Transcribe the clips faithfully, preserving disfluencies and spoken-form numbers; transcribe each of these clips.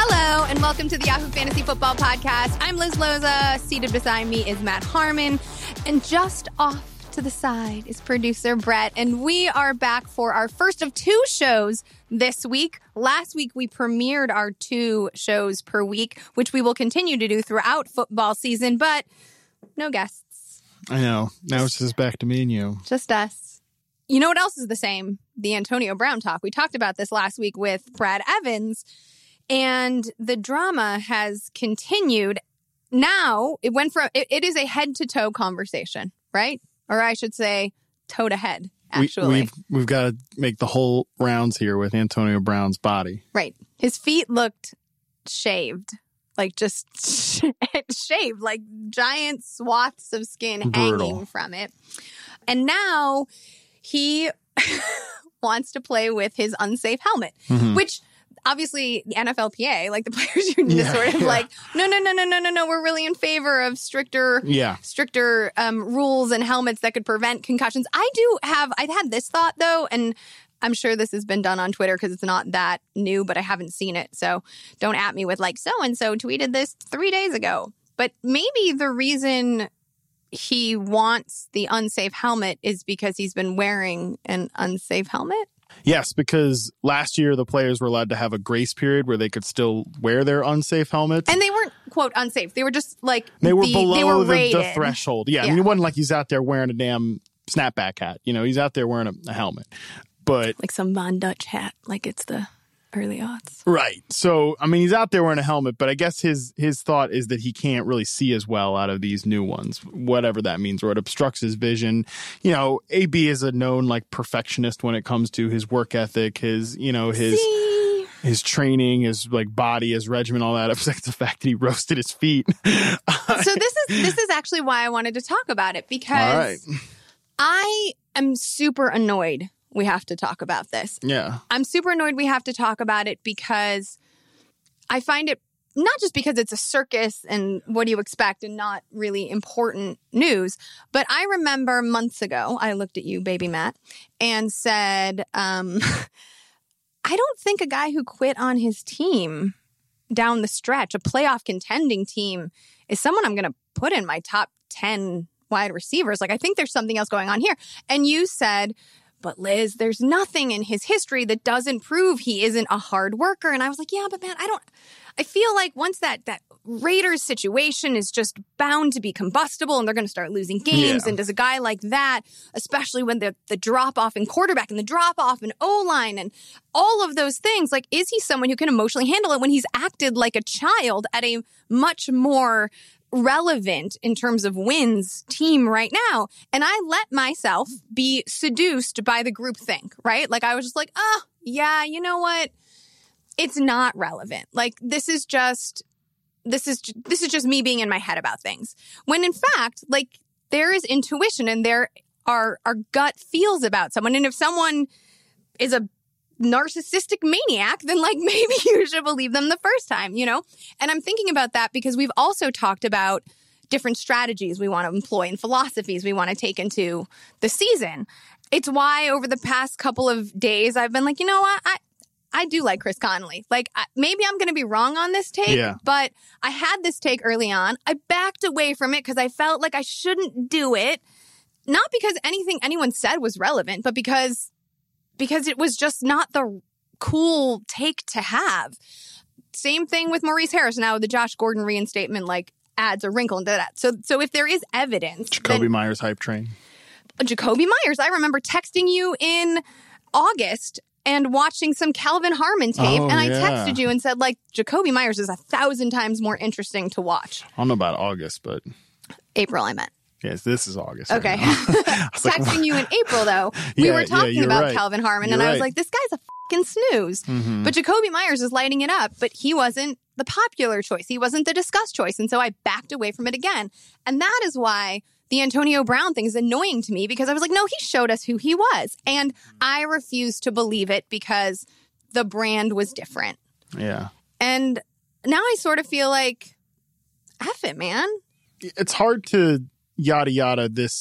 Hello, and welcome to the Yahoo Fantasy Football Podcast. I'm Liz Loza. Seated beside me is Matt Harmon. And just off to the side is producer Brett. And we are back for our first of two shows this week. Last week, we premiered our two shows per week, which we will continue to do throughout football season, but no guests. I know. Now it's just back to me and you. Just us. You know what else is the same? The Antonio Brown talk. We talked about this last week with Brad Evans. And the drama has continued. Now, it went from, it, it is a head-to-toe conversation, right? Or I should say, toe-to-head, actually. We, we've we've got to make the whole rounds here with Antonio Brown's body. Right. His feet looked shaved. Like, just shaved. Like, giant swaths of skin Brutal. hanging from it. And now, he wants to play with his unsafe helmet, mm-hmm. which... Obviously, the N F L P A, like the players union, yeah, is sort of yeah. like, no, no, no, no, no, no, no. We're really in favor of stricter, yeah. stricter um, rules and helmets that could prevent concussions. I do have, I've had this thought though, and I'm sure this has been done on Twitter because it's not that new, but I haven't seen it. So don't at me with like, so-and-so tweeted this three days ago. But maybe the reason he wants the unsafe helmet is because he's been wearing an unsafe helmet. Yes, because last year the players were allowed to have a grace period where they could still wear their unsafe helmets. And they weren't, quote, unsafe. They were just like... They were the, below they were the, the threshold. Yeah, yeah, I mean, it wasn't like he's out there wearing a damn snapback hat. You know, he's out there wearing a, a helmet. But... Like some Von Dutch hat, like it's the early aughts. Right. So, I mean, he's out there wearing a helmet, but I guess his his thought is that he can't really see as well out of these new ones, whatever that means, or it obstructs his vision. You know, A B is a known, like, perfectionist when it comes to his work ethic, his, you know, his... See? His training, his like body, his regimen, all that. Except the fact that he roasted his feet. So this is this is actually why I wanted to talk about it, because right. I am super annoyed we have to talk about this. Yeah. I'm super annoyed we have to talk about it because I find it, not just because it's a circus and what do you expect and not really important news, but I remember months ago, I looked at you, baby Matt, and said, um, I don't think a guy who quit on his team down the stretch, a playoff contending team, is someone I'm going to put in my top ten wide receivers. Like, I think there's something else going on here. And you said... But Liz, there's nothing in his history that doesn't prove he isn't a hard worker. And I was like, yeah, but man, I don't, I feel like once that, that Raiders situation is just bound to be combustible and they're going to start losing games. Yeah. And does a guy like that, especially when the, the drop off in quarterback and the drop off in O-line and all of those things, like, is he someone who can emotionally handle it when he's acted like a child at a much more relevant in terms of wins team right now? And I let myself be seduced by the groupthink, right? Like, I was just like, oh, yeah, you know what? It's not relevant. Like, this is just, this is, this is just me being in my head about things. When in fact, like, there is intuition and there are, are gut feels about someone. And if someone is a narcissistic maniac, then like maybe you should believe them the first time, you know? And I'm thinking about that because we've also talked about different strategies we want to employ and philosophies we want to take into the season. It's why over the past couple of days, I've been like, you know what? I, I do like Chris Connolly. Like, I, maybe I'm going to be wrong on this take, yeah. but I had this take early on. I backed away from it because I felt like I shouldn't do it. Not because anything anyone said was relevant, but because because it was just not the cool take to have. Same thing with Maurice Harris. Now the Josh Gordon reinstatement like adds a wrinkle into that. So so if there is evidence, Jacoby then, Myers hype train. Jacoby Myers. I remember texting you in August and watching some Calvin Harmon tape, oh, and I yeah. texted you and said like Jacoby Myers is a thousand times more interesting to watch. I don't know about August, but April I meant. Yes, this is August. Okay. Right Texting like, you in April, though, we yeah, were talking yeah, about right. Calvin Harmon, you're and I right. was like, this guy's a fucking snooze. Mm-hmm. But Jacoby Myers is lighting it up, but he wasn't the popular choice. He wasn't the discussed choice. And so I backed away from it again. And that is why the Antonio Brown thing is annoying to me, because I was like, no, he showed us who he was. And I refused to believe it because the brand was different. Yeah. And now I sort of feel like, F it, man. It's hard to yada yada this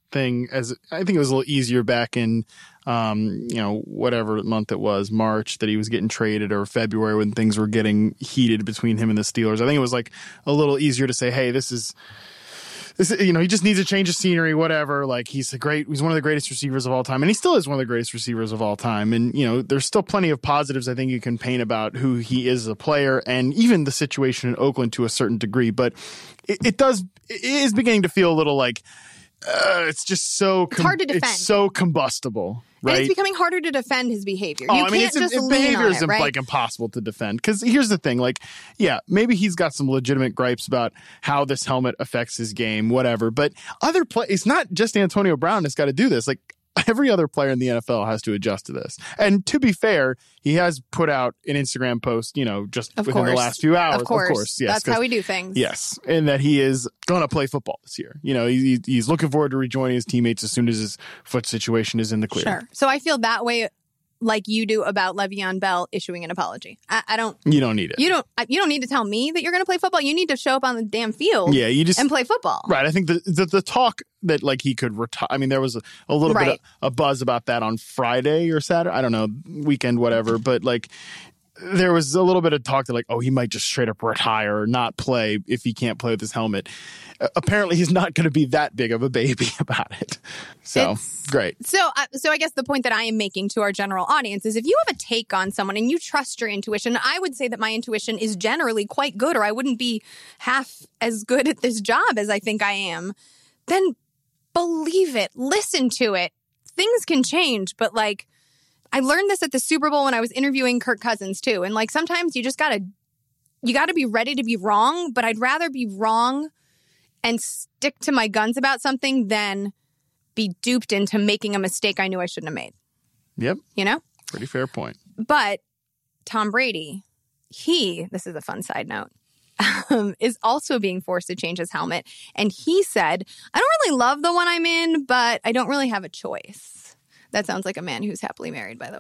thing as I think it was a little easier back in, um, you know, whatever month it was, March, that he was getting traded, or February when things were getting heated between him and the Steelers. I think it was like a little easier to say, hey, this is, this, you know, he just needs a change of scenery, whatever. Like, he's a great, he's one of the greatest receivers of all time, and he still is one of the greatest receivers of all time. And, you know, there's still plenty of positives I think you can paint about who he is as a player, and even the situation in Oakland to a certain degree. But it, it does, it is beginning to feel a little like, Uh, it's just so com- it's hard to defend. It's so combustible, right? And it's becoming harder to defend his behavior. Oh, You I mean, can't it's, just it, lean behavior on is it, right? like impossible to defend. Because here's the thing, like, yeah, maybe he's got some legitimate gripes about how this helmet affects his game, whatever. But other play, it's not just Antonio Brown that's got to do this. Like, every other player in the N F L has to adjust to this. And to be fair, he has put out an Instagram post, you know, just Of within course. the last few hours. Of course. Of course yes. That's how we do things. Yes. And that he is going to play football this year. You know, he, he's looking forward to rejoining his teammates as soon as his foot situation is in the clear. Sure. So I feel that way like you do about Le'Veon Bell issuing an apology. I, I don't. You don't need it. You don't. You don't need to tell me that you're going to play football. You need to show up on the damn field. Yeah, you just and play football. Right. I think the the, the talk that like he could retire. I mean, there was a, a little Right. bit of a buzz about that on Friday or Saturday. I don't know, weekend, whatever. But like, there was a little bit of talk that like, oh, he might just straight up retire or not play if he can't play with his helmet. Uh, apparently, he's not going to be that big of a baby about it. So It's- great. So, uh, so I guess the point that I am making to our general audience is if you have a take on someone and you trust your intuition, I would say that my intuition is generally quite good, or I wouldn't be half as good at this job as I think I am, then believe it, listen to it. Things can change, but like, I learned this at the Super Bowl when I was interviewing Kirk Cousins too. And like, sometimes you just gotta, you gotta be ready to be wrong, but I'd rather be wrong and stick to my guns about something than be duped into making a mistake I knew I shouldn't have made, Yep. you know? Pretty fair point. But Tom Brady, he, this is a fun side note, um, is also being forced to change his helmet. And he said, I don't really love the one I'm in, but I don't really have a choice. That sounds like a man who's happily married, by the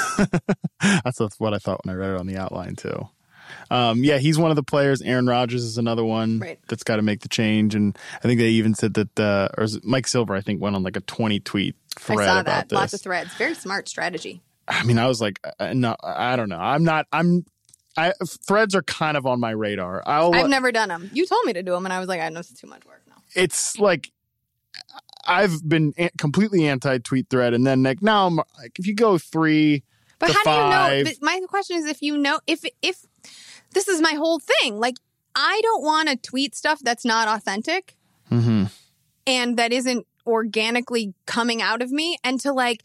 way. That's what I thought when I read it on the outline, too. Um, yeah, he's one of the players. Aaron Rodgers is another one Right. that's got to make the change. And I think they even said that, uh, or is it Mike Silver, I think, went on like a twenty tweet thread I saw about that. this. Lots of threads. Very smart strategy. I mean, I was like, uh, no, I don't know. I'm not, I'm, I, threads are kind of on my radar. I'll, I've never done them. You told me to do them, and I was like, I know it's too much work now. it's like, I've been a- completely anti-tweet thread. And then like, now I'm like, if you go three But to how five, do you know? But my question is, if you know, if if this is my whole thing, like I don't want to tweet stuff that's not authentic mm-hmm. and that isn't organically coming out of me, and to like,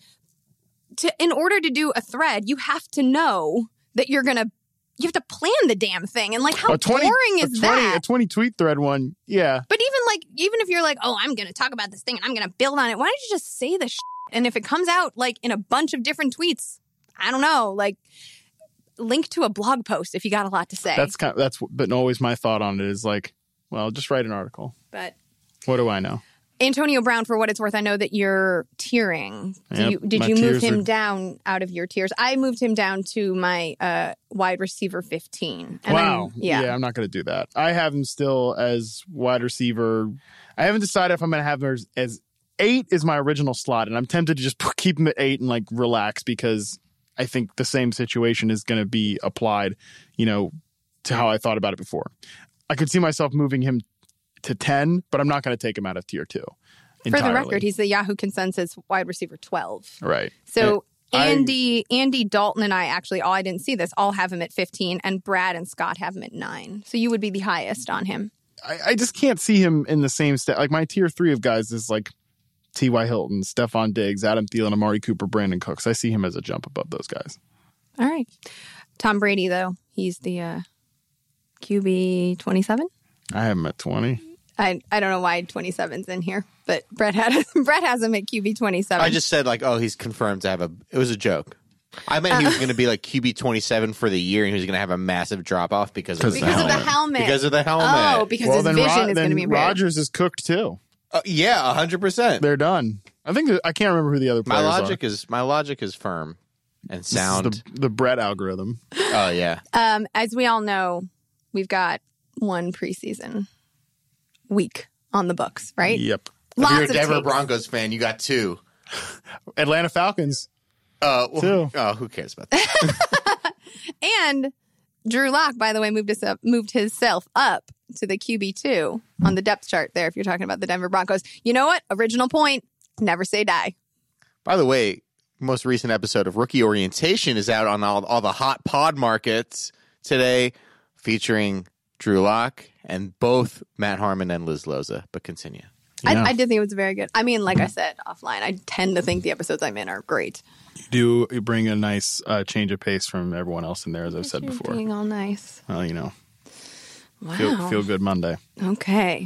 to in order to do a thread, you have to know that you're gonna. You have to plan the damn thing, and like, how a twenty, boring is a twenty, that? A twenty tweet thread one, yeah. But even like, even if you're like, oh, I'm going to talk about this thing and I'm going to build on it, why don't you just say the shit? And if it comes out like in a bunch of different tweets, I don't know, like link to a blog post if you got a lot to say. That's kind of, that's, but always my thought on it is like, well, just write an article. But What do I know? Antonio Brown, for what it's worth, I know that you're tiering. Do Yep, you, did my you move tiers him are- down out of your tiers? I moved him down to my uh, wide receiver fifteen. And Wow. I'm, yeah. I'm not going to do that. I have him still as wide receiver. I haven't decided if I'm going to have him as, as eight is my original slot, and I'm tempted to just put, keep him at eight and like relax because I think the same situation is going to be applied, you know, to how I thought about it before. I could see myself moving him to ten, but I'm not going to take him out of tier two. For the record, he's the Yahoo consensus wide receiver twelve. Right. So I- Andy, Andy Dalton and I actually, oh, I didn't see this, all have him at fifteen, and Brad and Scott have him at nine. So you would be the highest on him. I, I just can't see him in the same stat. Like my tier three of guys is like T Y. Hilton, Stephon Diggs, Adam Thielen, Amari Cooper, Brandon Cooks. I see him as a jump above those guys. All right. Tom Brady, though, he's the uh, Q B twenty-seven. I have him at twenty. I, I don't know why twenty-seven's in here, but Brett had Brett has him at Q B twenty-seven. I just said like, oh, he's confirmed to have a. It was a joke. I meant he was going to be like Q B twenty-seven for the year, and he was going to have a massive drop off because of the because helmet. of the helmet. Because of the helmet. Oh, because his vision Ro- is going to then be impaired. Rodgers is cooked too. Uh, yeah, a hundred percent. They're done. I think that, I can't remember who the other My players logic are. is my logic is firm and This is sound. the, the Brett algorithm. Oh yeah. Um, as we all know, we've got one preseason week on the books, right? Yep. Lots if you're a of Denver takes. Broncos fan, you got two. Atlanta Falcons. Uh, well, Two. Oh, who cares about that? And Drew Lock, by the way, moved us up, moved himself up to the Q B two on the depth chart there. If you're talking about the Denver Broncos, you know what? Original point: never say die. By the way, most recent episode of Rookie Orientation is out on all, all the hot pod markets today, featuring Drew Lock and both Matt Harmon and Liz Loza. But continue. Yeah. I, I did think it was very good. I mean, like I said offline, I tend to think the episodes I'm in are great. You do you bring a nice uh, change of pace from everyone else in there, as I've said You're before. being all nice. Well, you know, Wow. feel, feel good Monday. Okay.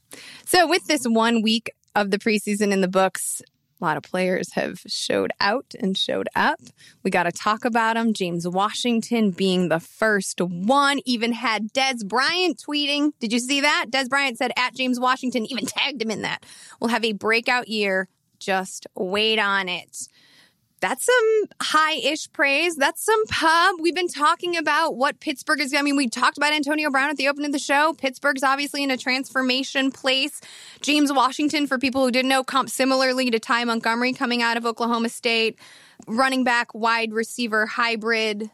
So with this one week of the preseason in the books, a lot of players have showed out and showed up. We got to talk about them. James Washington being the first one, even had Des Bryant tweeting. Did you see that? Des Bryant said at James Washington, even tagged him in that. We'll have a breakout year. Just wait on it. That's some high-ish praise. That's some pub. We've been talking about what Pittsburgh is. I mean, we talked about Antonio Brown at the opening of the show. Pittsburgh's obviously in a transformation place. James Washington, for people who didn't know, comp similarly to Ty Montgomery coming out of Oklahoma State. Running back, wide receiver, hybrid.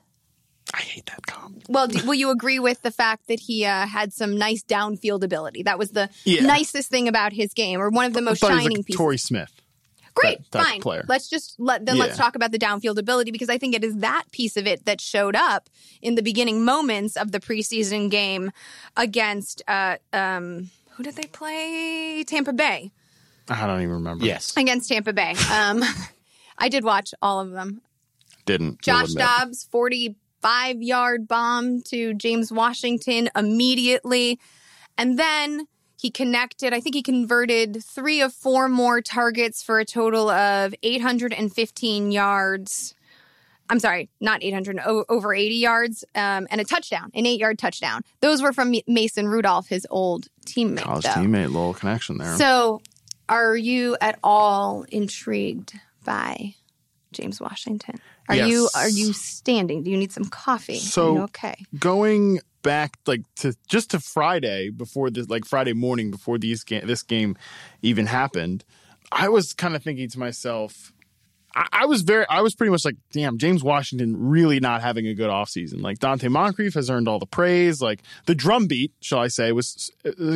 I hate that comp. Well, do, will you agree with the fact that he uh, had some nice downfield ability? That was the Yeah. nicest thing about his game, or one of the most I thought he was shining like pieces. Torrey Smith. Great, that type of fine. player. Let's just let then Yeah. let's talk about the downfield ability, because I think it is that piece of it that showed up in the beginning moments of the preseason game against uh, um, who did they play? Tampa Bay. I don't even remember. Yes. Against Tampa Bay. Um, I did watch all of them. Didn't. Josh will admit. Dobbs, forty-five yard bomb to James Washington immediately, and then he connected. I think he converted three of four more targets for a total of eight hundred fifteen yards. I'm sorry, not eight hundred, o- over eighty yards, um, and a touchdown, an eight-yard touchdown. Those were from Mason Rudolph, his old teammate. College though. teammate, little connection there. So, are you at all intrigued by James Washington? Are Yes. you are you standing? Do you need some coffee? So- Are you okay? Going back like to just to Friday before this, like Friday morning before these ga- this game even happened, I was kind of thinking to myself, I, I was very, I was pretty much like, damn, James Washington really not having a good offseason. Like Dante Moncrief has earned all the praise. Like the drumbeat, shall I say, was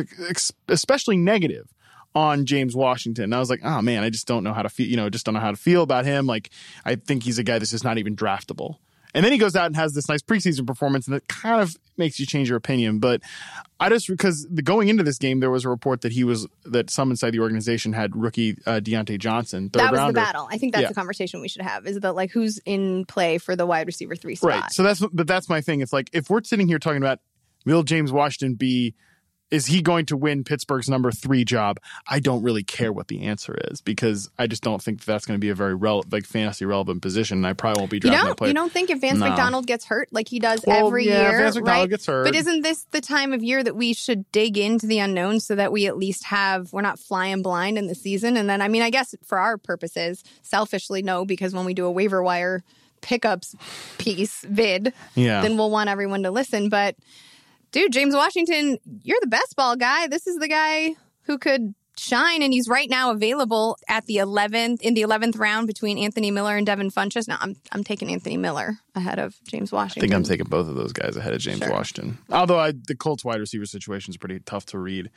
especially negative on James Washington. And I was like, oh man, I just don't know how to feel, you know, just don't know how to feel about him. Like I think he's a guy that's just not even draftable. And then he goes out and has this nice preseason performance, and that kind of makes you change your opinion. But I just, because the, going into this game, there was a report that he was, that some inside the organization had rookie uh, Deontay Johnson, third That was rounder. the battle. I think that's Yeah. the conversation we should have. Is that like who's in play for the wide receiver three spot? Right. So that's, but that's my thing. It's like, if we're sitting here talking about, will James Washington be, is he going to win Pittsburgh's number three job? I don't really care what the answer is, because I just don't think that that's going to be a very rel- like fantasy relevant position. And I probably won't be You drafting that don't. player. You don't think if Vance No. McDonald gets hurt like he does Well, every yeah, year, Vance McDonald right? gets hurt. But isn't this the time of year that we should dig into the unknown so that we at least have, we're not flying blind in the season? And then, I mean, I guess for our purposes, selfishly, no, because when we do a waiver wire pickups piece vid, Yeah. then we'll want everyone to listen. But dude, James Washington, you're the best ball guy. This is the guy who could shine, and he's right now available at the eleventh in the eleventh round between Anthony Miller and Devin Funchess. Now, I'm I'm taking Anthony Miller ahead of James I Washington. think I'm taking both of those guys ahead of James Sure. Washington. Although I, the Colts wide receiver situation is pretty tough to read.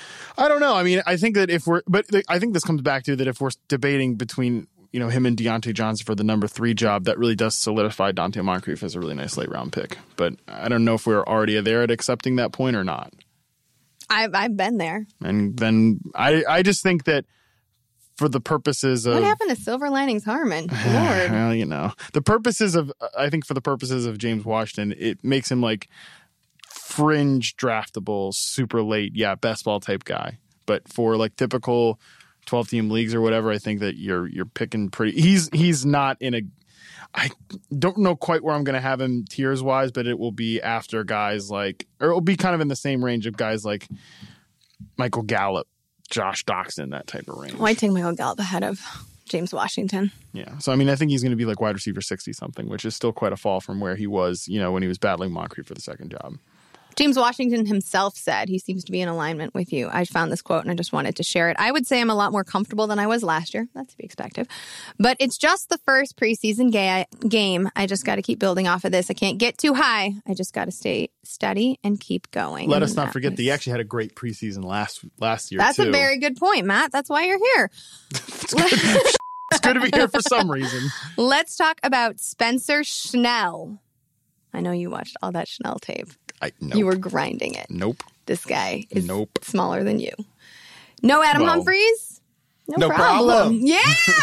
I don't know. I mean, I think that if we're, but th- I think this comes back to that if we're debating between, you know, him and Deontay Johnson for the number three job, that really does solidify Dante Moncrief as a really nice late round pick. But I don't know if we're already there at accepting that point or not. I've I've been there. And then I, I just think that for the purposes of What happened to Silver Linings Harmon? Lord. well, you know, the purposes of, I think for the purposes of James Washington, it makes him like fringe draftable, super late, yeah, best ball type guy. But for like typical twelve team leagues or whatever, I think that you're you're picking pretty. He's he's not in a. I don't know quite where I'm going to have him tiers wise, but it will be after guys like, or it will be kind of in the same range of guys like Michael Gallup, Josh Doxson, that type of range. Well, I take Michael Gallup ahead of James Washington. Yeah. So, I mean, I think he's going to be like wide receiver sixty something, which is still quite a fall from where he was, you know, when he was battling Moncrief for the second job. James Washington himself said he seems to be in alignment with you. I found this quote and I just wanted to share it. I would say I'm a lot more comfortable than I was last year. That's to be expected. But it's just the first preseason ga- game. I just got to keep building off of this. I can't get too high. I just got to stay steady and keep going. Let and us not that forget was... that he actually had a great preseason last last year, That's too. a very good point, Matt. That's why you're here. it's, good. It's good to be here for some reason. Let's talk about Spencer Schnell. I know you watched all that Schnell tape. I, nope. You were grinding it. Nope. This guy is nope. smaller than you. No Adam well, Humphries? No, no problem. problem. Yeah!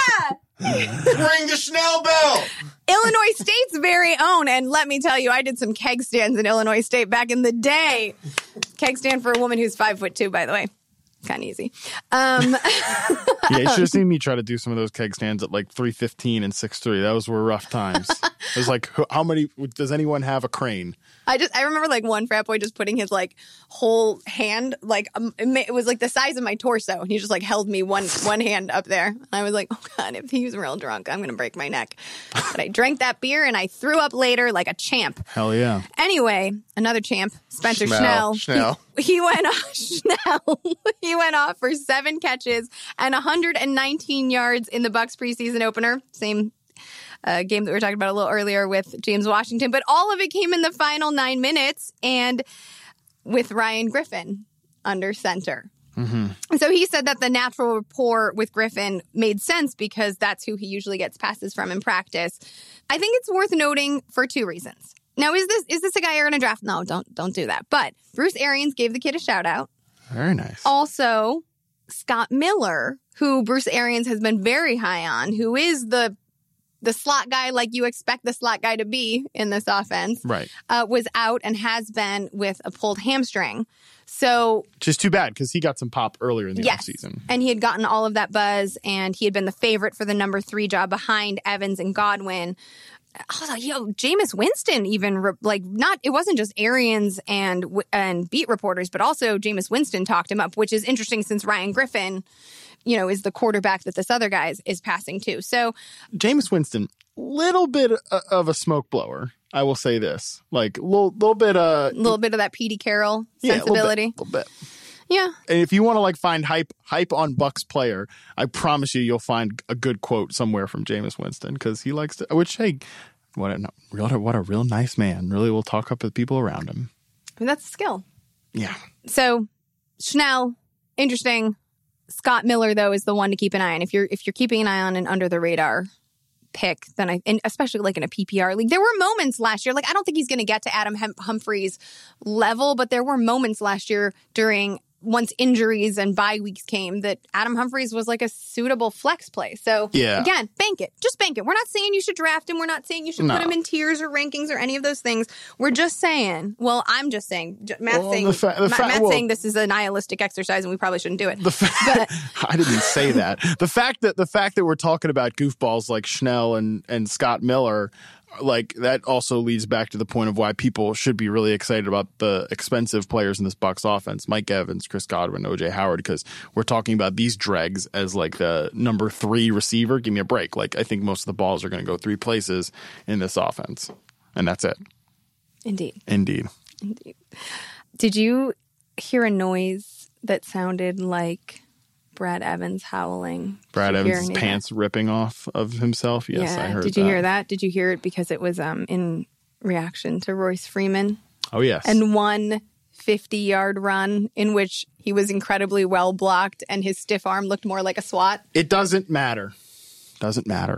Ring the Schnell bell! Illinois State's very own. And let me tell you, I did some keg stands in Illinois State back in the day. Keg stand for a woman who's five foot two, by the way. Kind of easy. Um, yeah, you should have seen me try to do some of those keg stands at like three fifteen and six three. Those were rough times. It was like, how many, does anyone have a crane? I just, I remember like one frat boy just putting his like whole hand, like um, it, ma- it was like the size of my torso. And he just like held me one, one hand up there. And I was like, oh God, if he was real drunk, I'm going to break my neck. But I drank that beer and I threw up later like a champ. Hell yeah. Anyway, another champ, Spencer Schnell. Schnell. Schnell. He, he went off, Schnell. He went off for seven catches and one hundred nineteen yards in the Bucks preseason opener. Same uh, game that we were talking about a little earlier with James Washington. But all of it came in the final nine minutes and with Ryan Griffin under center. Mm-hmm. And so he said that the natural rapport with Griffin made sense because that's who he usually gets passes from in practice. I think it's worth noting for two reasons. Now, is this is this a guy you're going to draft? No, don't don't do that. But Bruce Arians gave the kid a shout out. Very nice. Also, Scott Miller, who Bruce Arians has been very high on, who is the the slot guy like you expect the slot guy to be in this offense, right? Uh, was out and has been with a pulled hamstring. So, just too bad because he got some pop earlier in the yes, offseason. And he had gotten all of that buzz, and he had been the favorite for the number three job behind Evans and Godwin. I was like, yo, Jameis Winston even, re- like, not, it wasn't just Arians and and beat reporters, but also Jameis Winston talked him up, which is interesting since Ryan Griffin, you know, is the quarterback that this other guy is, is passing to. So, Jameis Winston, little bit of a smoke blower. I will say this, like, little little bit, uh, a little bit of that Petey Carroll yeah, sensibility. A little bit. Little bit. Yeah. And if you want to like find hype hype on Bucks player, I promise you you'll find a good quote somewhere from Jameis Winston because he likes to, which, hey, what a, real, what a real nice man. Really will talk up with people around him. I mean, that's a skill. Yeah. So, Schnell, interesting. Scott Miller, though, is the one to keep an eye on. If you're if you're keeping an eye on an under the radar pick, then I, and especially like in a P P R league, there were moments last year. Like I don't think he's going to get to Adam hum- Humphries level, but there were moments last year during once injuries and bye weeks came that Adam Humphries was like a suitable flex play. So yeah. Again, bank it. Just bank it. We're not saying you should draft him. We're not saying you should no. put him in tiers or rankings or any of those things. We're just saying, well, I'm just saying, Matt's, well, saying, the fa- the Matt, fa- Matt's well, saying this is a nihilistic exercise and we probably shouldn't do it. The fa- but, I didn't say that. The fact that the fact that we're talking about goofballs like Schnell and, and Scott Miller, like that also leads back to the point of why people should be really excited about the expensive players in this Bucs offense, Mike Evans, Chris Godwin, O J Howard, because we're talking about these dregs as like the number three receiver. Give me a break. Like I think most of the balls are going to go three places in this offense, and that's it. Indeed. Indeed. Indeed. Did you hear a noise that sounded like Brad Evans howling? Brad Did you hear Evans' any of pants that? ripping off of himself. Yes, yeah. I heard that. Did you hear that? Did you hear it because it was um, in reaction to Royce Freeman? Oh, yes. And one fifty-yard run in which he was incredibly well blocked and his stiff arm looked more like a SWAT? It doesn't matter. Doesn't matter.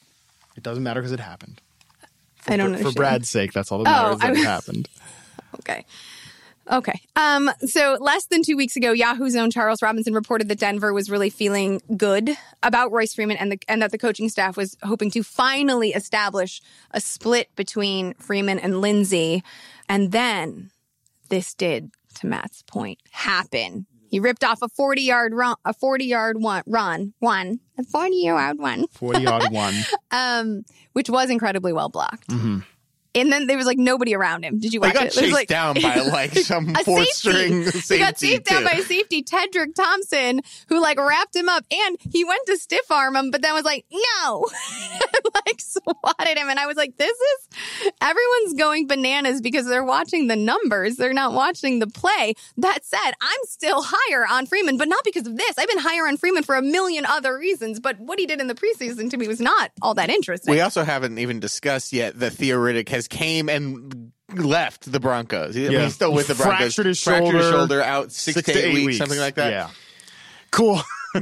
It doesn't matter because it happened. For, I don't for, understand. for Brad's sake, that's all that matters Oh, that I- it happened. Okay. Okay. Um, so less than two weeks ago, Yahoo's own Charles Robinson reported that Denver was really feeling good about Royce Freeman and the, and that the coaching staff was hoping to finally establish a split between Freeman and Lindsay. And then this did, to Matt's point, happen. He ripped off a forty-yard run, a forty-yard one, run, one, a forty-yard one. forty-yard one. um, which was incredibly well blocked. Mm-hmm. And then there was like nobody around him. Did you He watch got it? It was chased like, down by like some a fourth safety. string safety. He got chased down too. by a safety, Tedrick Thompson, who like wrapped him up, and he went to stiff arm him, but then was like, no, like swatted him. And I was like, this is, everyone's going bananas because they're watching the numbers. They're not watching the play. That said, I'm still higher on Freeman, but not because of this. I've been higher on Freeman for a million other reasons, but what he did in the preseason to me was not all that interesting. We also haven't even discussed yet that Theoretic has came and left the Broncos. I mean, Yeah. he's still with the Broncos. Fractured his Fractured his shoulder. shoulder out six, Six to eight, weeks, something like that. Yeah. Cool.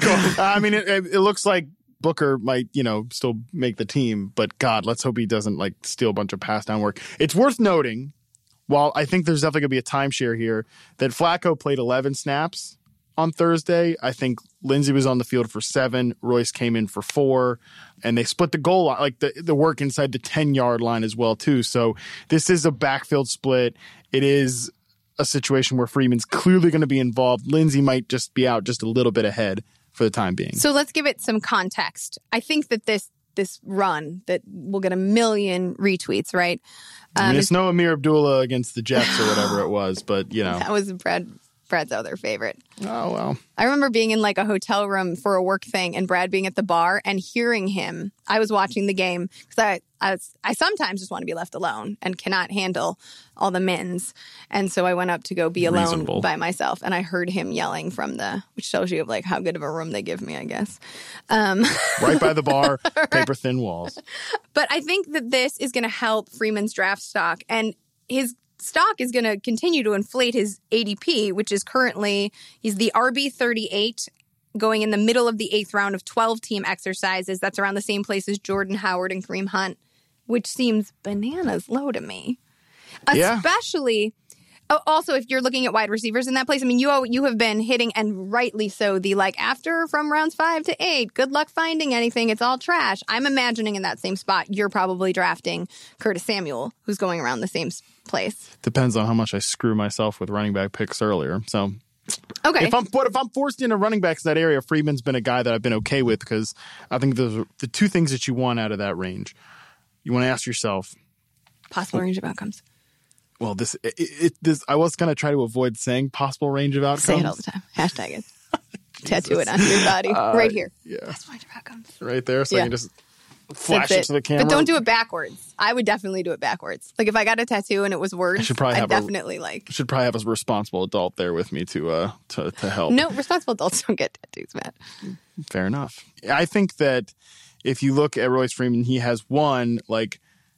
I mean, it, it looks like Booker might, you know, still make the team, but God, let's hope he doesn't like steal a bunch of pass down work. It's worth noting, while I think there's definitely going to be a timeshare here, that Flacco played eleven snaps on Thursday. I think Lindsey was on the field for seven. Royce came in for four, and they split the goal line, like the, the work inside the ten-yard line as well, too. So this is a backfield split. It is a situation where Freeman's clearly going to be involved. Lindsey might just be out just a little bit ahead for the time being. So let's give it some context. I think that this this run that will get a million retweets, right? I Um, mean, it's no Amir Abdullah against the Jets or whatever it was, but, you know. that was Brad Brad's other favorite. Oh, well. I remember being in like a hotel room for a work thing and Brad being at the bar and hearing him. I was watching the game because I, I, was, I sometimes just want to be left alone and cannot handle all the mins. And so I went up to go be alone Reasonable. by myself and I heard him yelling from the, which tells you of like how good of a room they give me, I guess. Um, Right by the bar, paper thin walls. But I think that this is going to help Freeman's draft stock, and his stock is going to continue to inflate his A D P, which is currently, he's the R B thirty-eight going in the middle of the eighth round of twelve team exercises. That's around the same place as Jordan Howard and Kareem Hunt, which seems bananas low to me. Yeah. Especially, oh, also, if you're looking at wide receivers in that place, I mean, you you have been hitting, and rightly so, the like after from rounds five to eight, good luck finding anything. It's all trash. I'm imagining in that same spot, you're probably drafting Curtis Samuel, who's going around the same s- place. Depends on how much I screw myself with running back picks earlier. So Okay. if I'm but if I'm forced into running backs in that area, Freeman's been a guy that I've been okay with because I think those are the two things that you want out of that range. You want to ask yourself, Possible range of outcomes. well, this it, it, this I was going to try to avoid saying possible range of outcomes. Say it all the time. Hashtag it. Tattoo it onto your body. Uh, right here. Yeah, Possible range of outcomes. right there. So Yeah. I can just flash That's it to the camera. But don't do it backwards. I would definitely do it backwards. Like if I got a tattoo and it was words, should probably I'd have a- definitely like. Should probably have a responsible adult there with me to uh to, to help. No, responsible adults don't get tattoos, Matt. Fair enough. I think that if you look at Royce Freeman, he has one like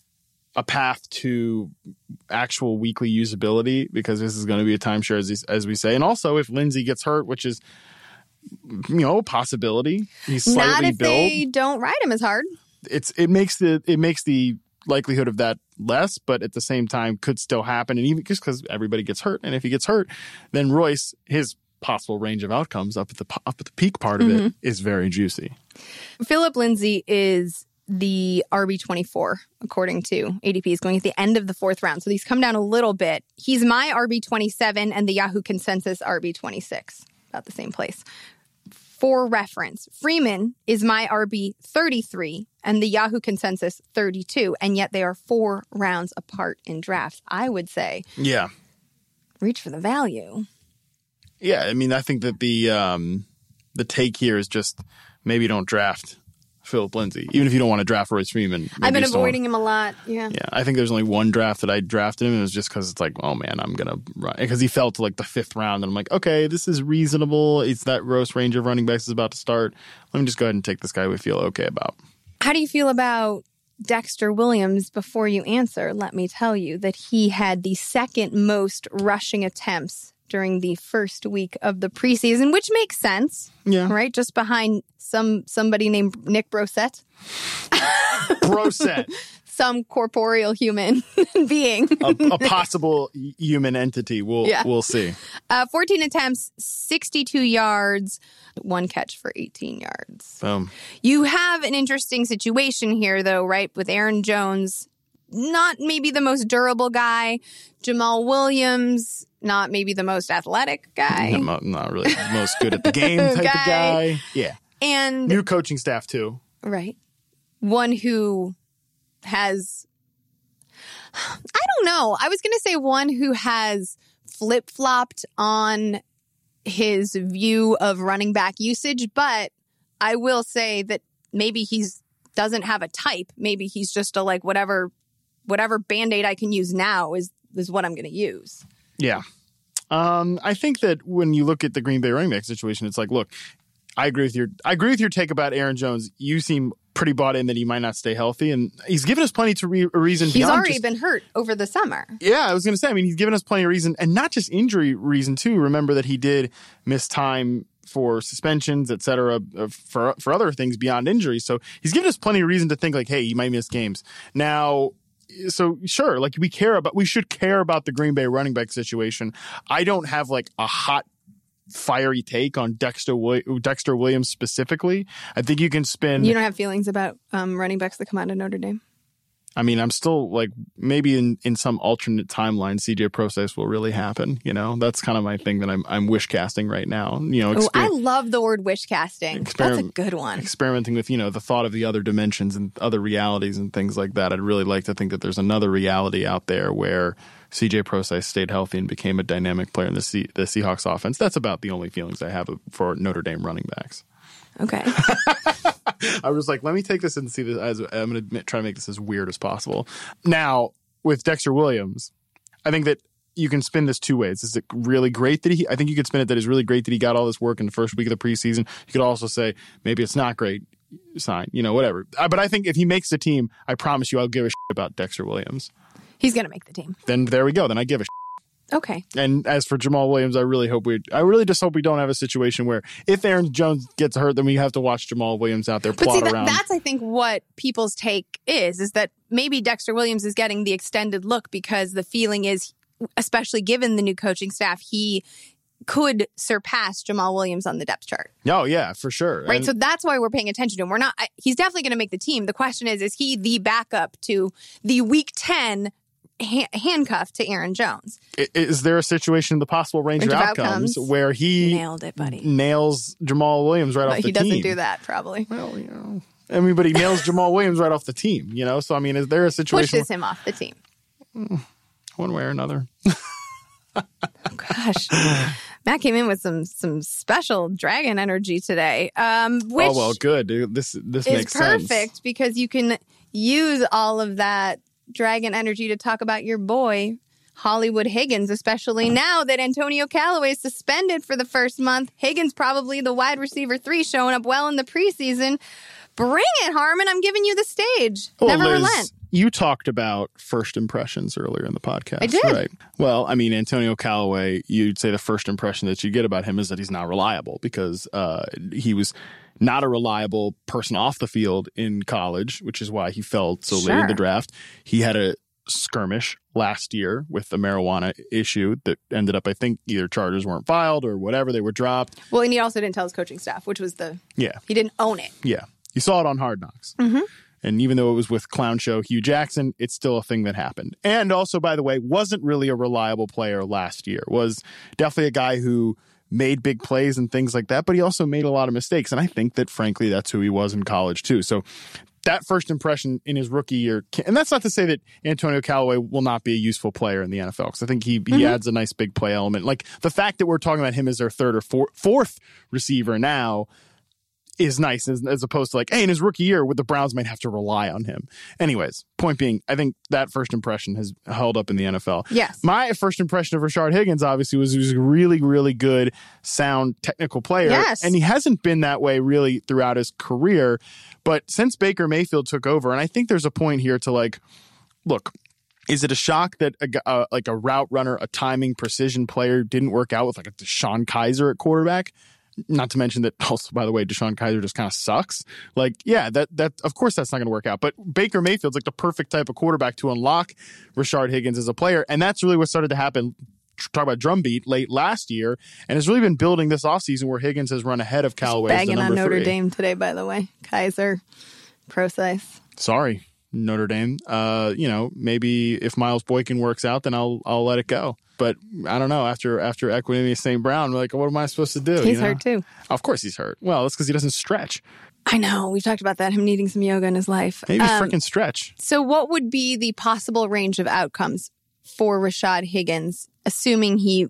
a path to actual weekly usability because this is going to be a timeshare, as, as we say. And also, if Lindsey gets hurt, which is, you know, a possibility, he's slightly Not if built. they don't ride him as hard. It's it makes the it makes the likelihood of that less, but at the same time could still happen. And even just because everybody gets hurt, and if he gets hurt, then Royce, his possible range of outcomes up at the up at the peak part of Mm-hmm. it is very juicy. Philip Lindsay is the R B twenty-four, according to A D P. He's going at the end of the fourth round. So these come down a little bit. He's my R B twenty-seven and the Yahoo Consensus R B twenty-six, about the same place. For reference, Freeman is my R B thirty-three and the Yahoo Consensus thirty-two, and yet they are four rounds apart in drafts. I would say Yeah. reach for the value. Yeah, I mean, I think that the um, the take here is just maybe don't draft Philip Lindsay, even if you don't want to draft Royce Freeman. I've been maybe still- avoiding him a lot. Yeah. Yeah, I think there's only one draft that I drafted him. And it was just because it's like, oh man, I'm gonna run because he fell to like the fifth round, and I'm like, okay, this is reasonable. It's that gross range of running backs is about to start. Let me just go ahead and take this guy we feel okay about. How do you feel about Dexter Williams? Before you answer, let me tell you that he had the second most rushing attempts during the first week of the preseason, which makes sense, Yeah, right? Just behind some somebody named Nick Brosette, Brosette, some corporeal human being. a, a possible human entity. We'll Yeah. we'll see. Uh, fourteen attempts, sixty-two yards, one catch for eighteen yards. Boom. You have an interesting situation here, though, right? With Aaron Jones, not maybe the most durable guy. Jamal Williams, not maybe the most athletic guy. Not, not really the most good at the game type of Guy. guy. Yeah, And, new coaching staff too. right, one who has, I don't know. I was going to say one who has flip-flopped on his view of running back usage, but I will say that maybe he's doesn't have a type. Maybe he's just a like whatever whatever Band-Aid I can use now is is what I'm going to use. Yeah. Um, I think that when you look at the Green Bay running back situation, it's like, look, I agree with your I agree with your take about Aaron Jones. You seem pretty bought in that he might not stay healthy, and he's given us plenty to re- a reason. He's already just, been hurt over the summer. Yeah, I was going to say. I mean, he's given us plenty of reason, and not just injury reason too. Remember that he did miss time for suspensions, et cetera, for for other things beyond injury. So he's given us plenty of reason to think like, hey, he might miss games now. So sure, like we care about, we should care about the Green Bay running back situation. I don't have like a hot, fiery take on Dexter Dexter Williams specifically. I think you can spin. You don't have feelings about um, running backs that come out of Notre Dame? I mean, I'm still like maybe in, in some alternate timeline, C J Process will really happen. You know, that's kind of my thing that I'm I'm wish casting right now. You know, exper- oh, I love the word wish casting. Exper- that's a good one. Experimenting with, you know, the thought of the other dimensions and other realities and things like that. I'd really like to think that there's another reality out there where C J Process stayed healthy and became a dynamic player in the C- the Seahawks offense. That's about the only feelings I have for Notre Dame running backs. Okay. I was like, let me take this and see this as I'm going to try to make this as weird as possible. Now, with Dexter Williams, I think that you can spin this two ways. Is it really great that he, I think you could spin it that it's really great that he got all this work in the first week of the preseason. You could also say, maybe it's not great. Sign, you know, whatever. But I think if he makes the team, I promise you I'll give a shit about Dexter Williams. He's going to make the team. Then there we go. Then I give a shit. Okay. And as for Jamal Williams, I really hope we, I really just hope we don't have a situation where if Aaron Jones gets hurt, then we have to watch Jamal Williams out there but plot see, that, around. That's, I think, what people's take is, is that maybe Dexter Williams is getting the extended look because the feeling is, especially given the new coaching staff, he could surpass Jamal Williams on the depth chart. Oh, yeah, for sure. Right. And, so that's why we're paying attention to him. We're not, I, he's definitely going to make the team. The question is, is he the backup to the week ten ha- handcuff to Aaron Jones? Is there a situation in the possible range, range of, of outcomes, outcomes where he nailed it, buddy. nails Jamal Williams right but off the team? He doesn't do that, probably. Well, you know, I mean, but he nails Jamal Williams right off the team, you know? So, I mean, is there a situation? Pushes him off the team. One way or another. Oh, gosh. Matt came in with some some special dragon energy today. Um, which oh, well, good. Dude. This, this is makes perfect sense. Because you can use all of that dragon energy to talk about your boy, Hollywood Higgins, especially now that Antonio Callaway is suspended for the first month. Higgins probably the wide receiver three, showing up well in the preseason. Bring it, Harmon. I'm giving you the stage. Well, Never Liz, relent. You talked about first impressions earlier in the podcast. I did. Right. Well, I mean, Antonio Callaway, you'd say the first impression that you get about him is that he's not reliable because uh, he was not a reliable person off the field in college, which is why he fell so Sure. late in the draft. He had a skirmish last year with the marijuana issue that ended up, I think, either charges weren't filed or whatever, they were dropped. Well, and he also didn't tell his coaching staff, which was the... Yeah. He didn't own it. Yeah. You saw it on Hard Knocks. Mm-hmm. And even though it was with clown show Hugh Jackson, it's still a thing that happened. And also, by the way, wasn't really a reliable player last year. Was definitely a guy who made big plays and things like that, but he also made a lot of mistakes. And I think that, frankly, that's who he was in college, too. So that first impression in his rookie year, and that's not to say that Antonio Callaway will not be a useful player in the N F L, because I think he, he mm-hmm. adds a nice big play element. Like the fact that we're talking about him as their third or four, fourth receiver now is nice, as, as opposed to like, hey, in his rookie year, the Browns might have to rely on him. Anyways, point being, I think that first impression has held up in the N F L. Yes. My first impression of Rashard Higgins, obviously, was he was a really, really good, sound, technical player. Yes. And he hasn't been that way really throughout his career. But since Baker Mayfield took over, and I think there's a point here to like, look, is it a shock that a, uh, like a route runner, a timing precision player didn't work out with like a DeShone Kizer at quarterback? Not to mention that also, by the way, DeShone Kizer just kind of sucks. Like, yeah, that that of course that's not going to work out. But Baker Mayfield's like the perfect type of quarterback to unlock Rashard Higgins as a player. And that's really what started to happen. Talk about drumbeat late last year, and has really been building this offseason where Higgins has run ahead of Callaway. Bagging on Notre three. Dame today, by the way. Kizer, Procise. Sorry, Notre Dame. Uh, you know, maybe if Miles Boykin works out, then I'll I'll let it go. But I don't know. After after Equanimeous Saint Brown, like, what am I supposed to do? He's you know? hurt too. Of course he's hurt. Well, that's because he doesn't stretch. I know. We've talked about that, him needing some yoga in his life. Maybe Um, freaking stretch. So what would be the possible range of outcomes for Rashad Higgins, assuming he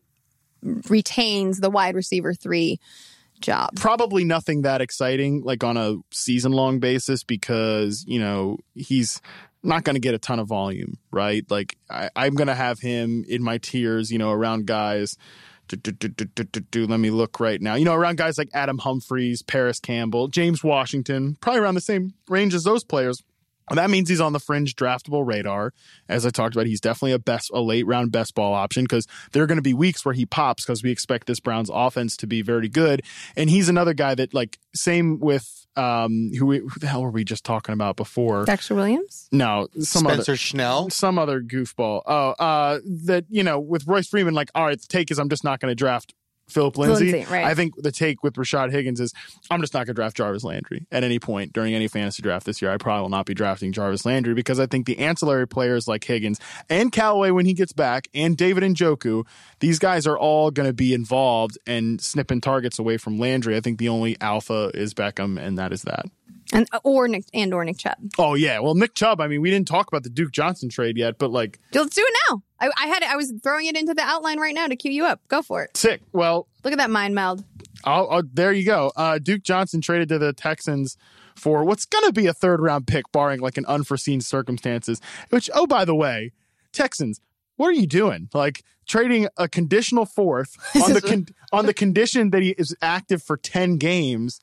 retains the wide receiver three job? Probably nothing that exciting, like on a season-long basis, because, you know, he's not going to get a ton of volume, right? Like, I, I'm going to have him in my tiers, you know, around guys. Do, do, do, do, do, do, do. Let me look right now. You know, around guys like Adam Humphries, Paris Campbell, James Washington, probably around the same range as those players. And that means he's on the fringe draftable radar. As I talked about, he's definitely a best, a late round best ball option because there are going to be weeks where he pops because we expect this Browns offense to be very good. And he's another guy that, like, same with um, who, we, who the hell were we just talking about before? Dexter Williams? No, some Spencer other, Schnell? some other goofball. Oh, uh, that, you know, with Royce Freeman, like, all right, the take is I'm just not going to draft Philip Lindsay. Lindsay, right. I think the take with Rashad Higgins is I'm just not going to draft Jarvis Landry at any point during any fantasy draft this year. I probably will not be drafting Jarvis Landry because I think the ancillary players like Higgins and Callaway when he gets back and David Njoku, these guys are all going to be involved and snipping targets away from Landry. I think the only alpha is Beckham, and that is that. And or Nick and or Nick Chubb. Oh yeah, well Nick Chubb. I mean, we didn't talk about the Duke Johnson trade yet, but like, Let's do it now. I, I had it, I was throwing it into the outline right now to cue you up. Go for it. sick. Well, Look at that mind meld. I'll, I'll, there you go. Uh, Duke Johnson traded to the Texans for what's going to be a third round pick, barring like an unforeseen circumstances. Which, oh by the way, Texans, what are you doing? Like trading a conditional fourth on the con- on the condition that he is active for ten games.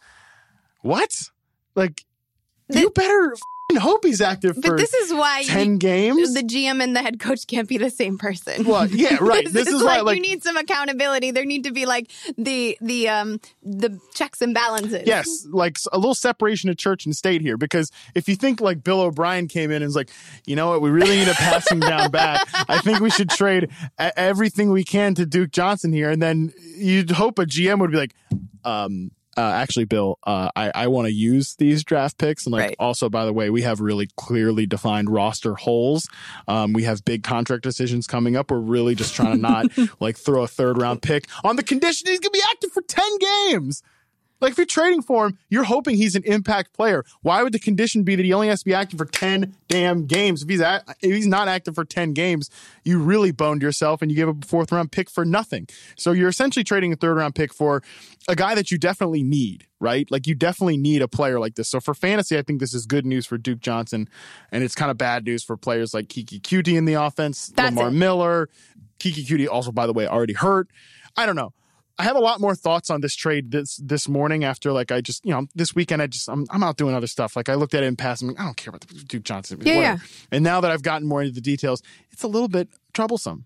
What? Like, The- you better f***ing hope he's active for But this is why ten you, games. the G M and the head coach can't be the same person. Well, yeah, right. this, This is is why, like, like, you need some accountability. There need to be like the the um the checks and balances. yes, like a little separation of church and state here. Because if you think like Bill O'Brien came in and was like, you know what, we really need a passing down back. I think we should trade a- everything we can to Duke Johnson here. And then you'd hope a G M would be like, um, Uh, actually, Bill, uh, I, I want to use these draft picks. And like, Right. also, by the way, we have really clearly defined roster holes. Um, we have big contract decisions coming up. We're really just trying to not like throw a third round pick on the condition he's going to be active for ten games. Like, if you're trading for him, you're hoping he's an impact player. Why would the condition be that he only has to be active for ten damn games? If he's at, if he's not active for ten games, you really boned yourself and you gave up a fourth round pick for nothing. So you're essentially trading a third round pick for a guy that you definitely need, right? Like, you definitely need a player like this. So for fantasy, I think this is good news for Duke Johnson, and it's kind of bad news for players like Kiki Cutie in the offense, That's Lamar it. Miller. Kiki Cutie also, by the way, already hurt. I don't know. I have a lot more thoughts on this trade this this morning after, like, I just, you know, this weekend I just, I'm, I'm out doing other stuff. Like, I looked at it in passing. I'm like, I don't care about the Duke Johnson. Yeah, whatever. yeah. And now that I've gotten more into the details, it's a little bit troublesome.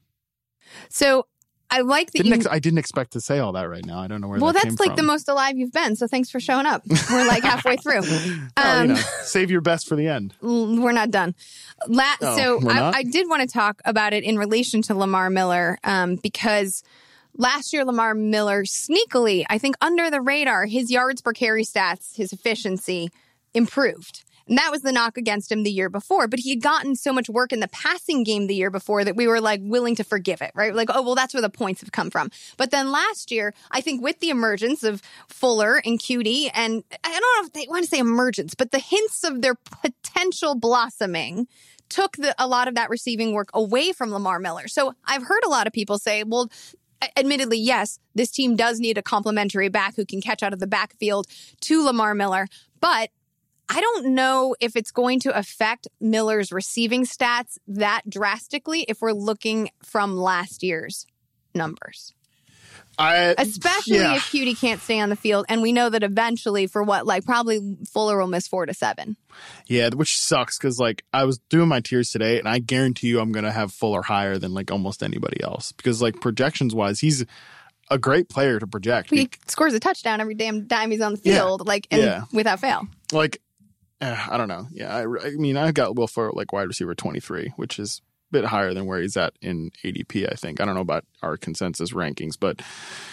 So I like that Didn't you. ex- I didn't expect to say all that right now. I don't know where well, that that's came like from. the most alive you've been. So thanks for showing up. We're like halfway through. Oh, Um, you know, save your best for the end. L- We're not done. La- Oh, so we're I, not? I did want to talk about it in relation to Lamar Miller um, because last year Lamar Miller sneakily, I think under the radar, his yards per carry stats, his efficiency improved. And that was the knock against him the year before. But he had gotten so much work in the passing game the year before that we were like willing to forgive it, right? Like, oh, well, that's where the points have come from. But then last year, I think with the emergence of Fuller and Cutie, and I don't know if they want to say emergence, but the hints of their potential blossoming took the, a lot of that receiving work away from Lamar Miller. So I've heard a lot of people say, well, admittedly, yes, this team does need a complementary back who can catch out of the backfield to Lamar Miller. But I don't know if it's going to affect Miller's receiving stats that drastically if we're looking from last year's numbers. I, Especially yeah. if Cutie can't stay on the field. And we know that eventually for what, like probably Fuller will miss four to seven. Yeah, which sucks because, like, I was doing my tiers today, and I guarantee you I'm going to have Fuller higher than, like, almost anybody else. Because, like, projections-wise, he's a great player to project. He scores a touchdown every damn time he's on the field, Yeah. like, and Yeah. without fail. Like, eh, I don't know. Yeah, I, I mean, I've got Will Fuller, like, wide receiver twenty-three, which is a bit higher than where he's at in A D P, I think. I don't know about our consensus rankings, but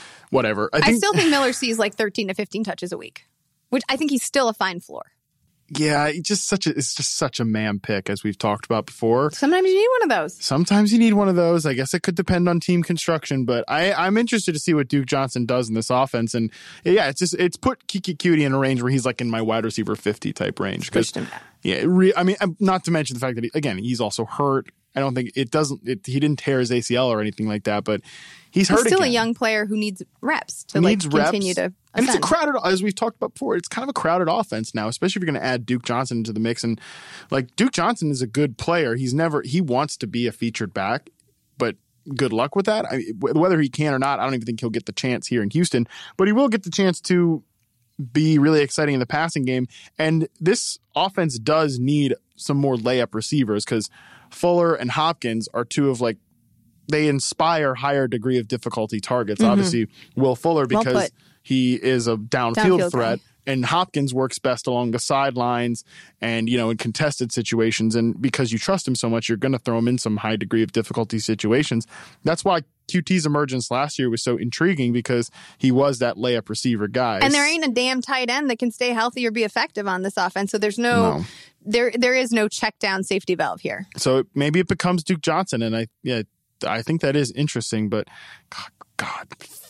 whatever. I, think, I still think Miller sees like thirteen to fifteen touches a week, which I think he's still a fine floor. Yeah, it's just such a it's just such a man pick, as we've talked about before. Sometimes you need one of those. Sometimes you need one of those. I guess it could depend on team construction, but I, I'm interested to see what Duke Johnson does in this offense. And yeah, it's just it's put Kiki Cutie in a range where he's like in my wide receiver fifty type range. Pushed him back. Yeah, it re- I mean, not to mention the fact that he, again, he's also hurt. I don't think it doesn't. It, he didn't tear his A C L or anything like that, but he's hurt. He's still again. a young player who needs reps to He like needs reps. continue to. And it's a ascend. crowded, as we've talked about before, it's kind of a crowded offense now, especially if you're going to add Duke Johnson into the mix. And like Duke Johnson is a good player. He's never, he wants to be a featured back, but good luck with that. I, whether he can or not, I don't even think he'll get the chance here in Houston, but he will get the chance to be really exciting in the passing game. And this offense does need some more layup receivers because Fuller and Hopkins are two of like, they inspire higher degree of difficulty targets. Mm-hmm. Obviously, Will Fuller because well he is a downfield, Downfield threat, guy. and Hopkins works best along the sidelines and, you know, in contested situations. And because you trust him so much, you're going to throw him in some high degree of difficulty situations. That's why Q T's emergence last year was so intriguing because he was that layup receiver guy. And there ain't a damn tight end that can stay healthy or be effective on this offense. So there's no, No. there there is no check down safety valve here. So maybe it becomes Duke Johnson. And I, yeah, I think that is interesting, but God, God,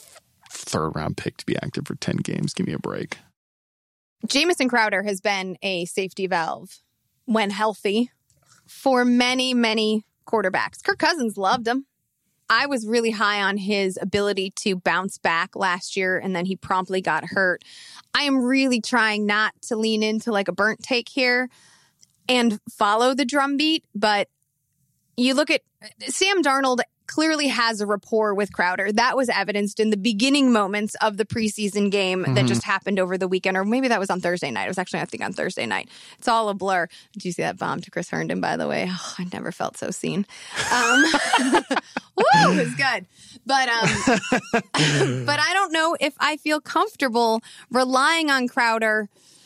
third round pick to be active for ten games. Give me a break. Jamison Crowder has been a safety valve when healthy for many, many quarterbacks. Kirk Cousins loved him. I was really high on his ability to bounce back last year, and then he promptly got hurt. I am really trying not to lean into like a burnt take here and follow the drumbeat, but you look at Sam Darnold clearly has a rapport with Crowder. That was evidenced in the beginning moments of the preseason game mm-hmm. that just happened over the weekend, or maybe that was on Thursday night. It was actually, I think, on Thursday night. It's all a blur. Did you see that bomb to Chris Herndon, by the way? Oh, I never felt so seen. Um, woo, it was good. But, um, but I don't know if I feel comfortable relying on Crowder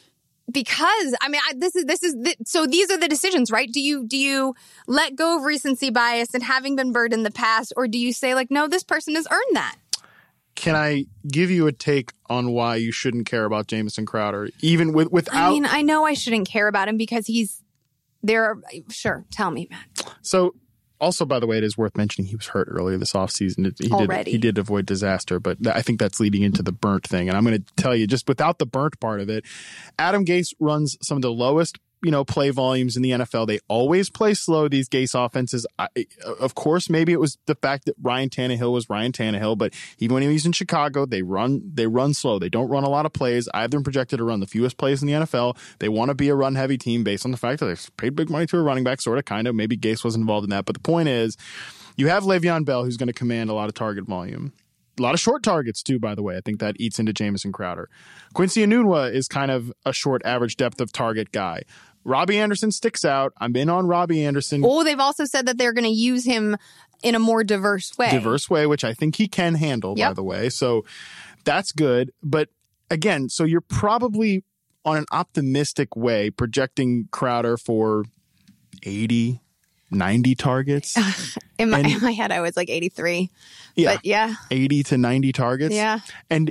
because I mean, I, this is this is the, so. These are the decisions, right? Do you do you let go of recency bias and having been burned in the past, or do you say like, no, this person has earned that? Can I give you a take on why you shouldn't care about Jamison Crowder, even with without? I mean, I know I shouldn't care about him because he's there. Sure, tell me, Matt. So. Also, by the way, it is worth mentioning he was hurt earlier this offseason. He Already. did he did avoid disaster, but I think that's leading into the burnt thing. And I'm going to tell you, just without the burnt part of it, Adam Gase runs some of the lowest, you know, play volumes in the N F L. They always play slow, these Gase offenses. I, of course, maybe it was the fact that Ryan Tannehill was Ryan Tannehill, but even when he was in Chicago, they run they run slow. They don't run a lot of plays. I have them projected to run the fewest plays in the N F L. They want to be a run-heavy team based on the fact that they've paid big money to a running back, sort of, kind of. Maybe Gase was involved in that. But the point is, you have Le'Veon Bell, who's going to command a lot of target volume. A lot of short targets, too, by the way. I think that eats into Jamison Crowder. Quincy Enunwa is kind of a short average depth of target guy. Robbie Anderson sticks out. I'm in on Robbie Anderson. Oh, they've also said that they're going to use him in a more diverse way. Diverse way, which I think he can handle, yep. by the way. So that's good. But again, so you're probably on an optimistic way projecting Crowder for eighty, ninety targets. in, my, and, in my head, I was like eighty-three. Yeah. But yeah. eighty to ninety targets. Yeah. And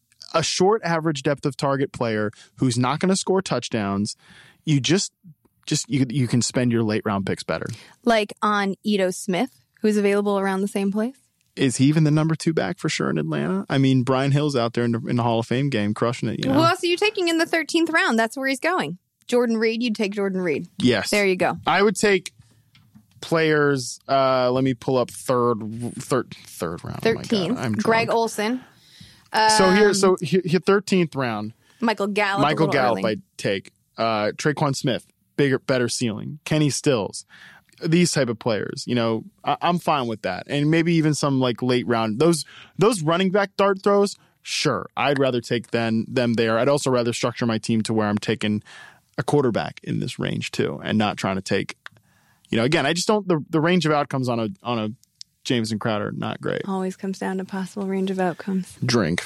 a short average depth of target player who's not going to score touchdowns, you just just you you can spend your late round picks better. Like on Ito Smith, who's available around the same place. Is he even the number two back for sure in Atlanta? I mean, Brian Hill's out there in the, in the Hall of Fame game crushing it. You know? Who else are you taking in the thirteenth round? That's where he's going. Jordan Reed, you'd take Jordan Reed. Yes. There you go. I would take players, uh, let me pull up third third, third round. thirteenth. Oh I'm Greg Olsen. Um, so here, so here, here, thirteenth round. Michael Gallup. Michael Gallup, early. I'd take. Uh, Traquan Smith, bigger, better ceiling. Kenny Stills, these type of players. You know, I, I'm fine with that, and maybe even some like late round. Those those running back dart throws, sure, I'd rather take than them there. I'd also rather structure my team to where I'm taking a quarterback in this range too, and not trying to take. You know, again, I just don't. The, the range of outcomes on a on a Jamison Crowder, not great. Always comes down to possible range of outcomes. Drink.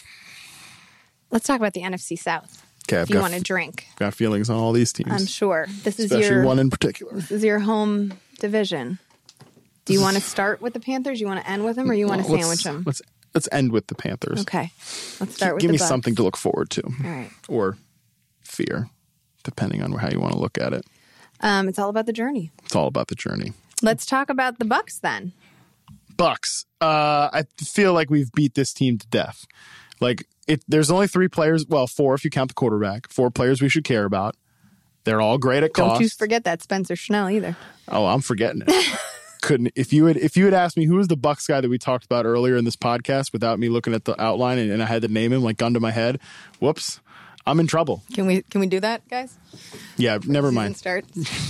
Let's talk about the N F C South. Okay, I've if you got, want to drink. Got feelings on all these teams. I'm sure. This is Especially your one in particular. This is your home division. Do you want to start with the Panthers? You want to end with them, or you want to well, sandwich them? Let's let's end with the Panthers. Okay, let's start with Give the me Bucs. something to look forward to. All right, or fear. depending on how you want to look at it. Um, it's all about the journey. It's all about the journey. Let's talk about the Bucks then. Bucks. Uh, I feel like we've beat this team to death. Like, it, there's only three players, well, four if you count the quarterback, four players we should care about. They're all great at cost. Don't you forget that Spencer Schnell either. Oh, I'm forgetting it. Couldn't if you had if you had asked me who was the Bucks guy that we talked about earlier in this podcast without me looking at the outline and, and I had to name him like gun to my head, whoops, I'm in trouble. Can we can we do that, guys? Yeah, never mind. Start.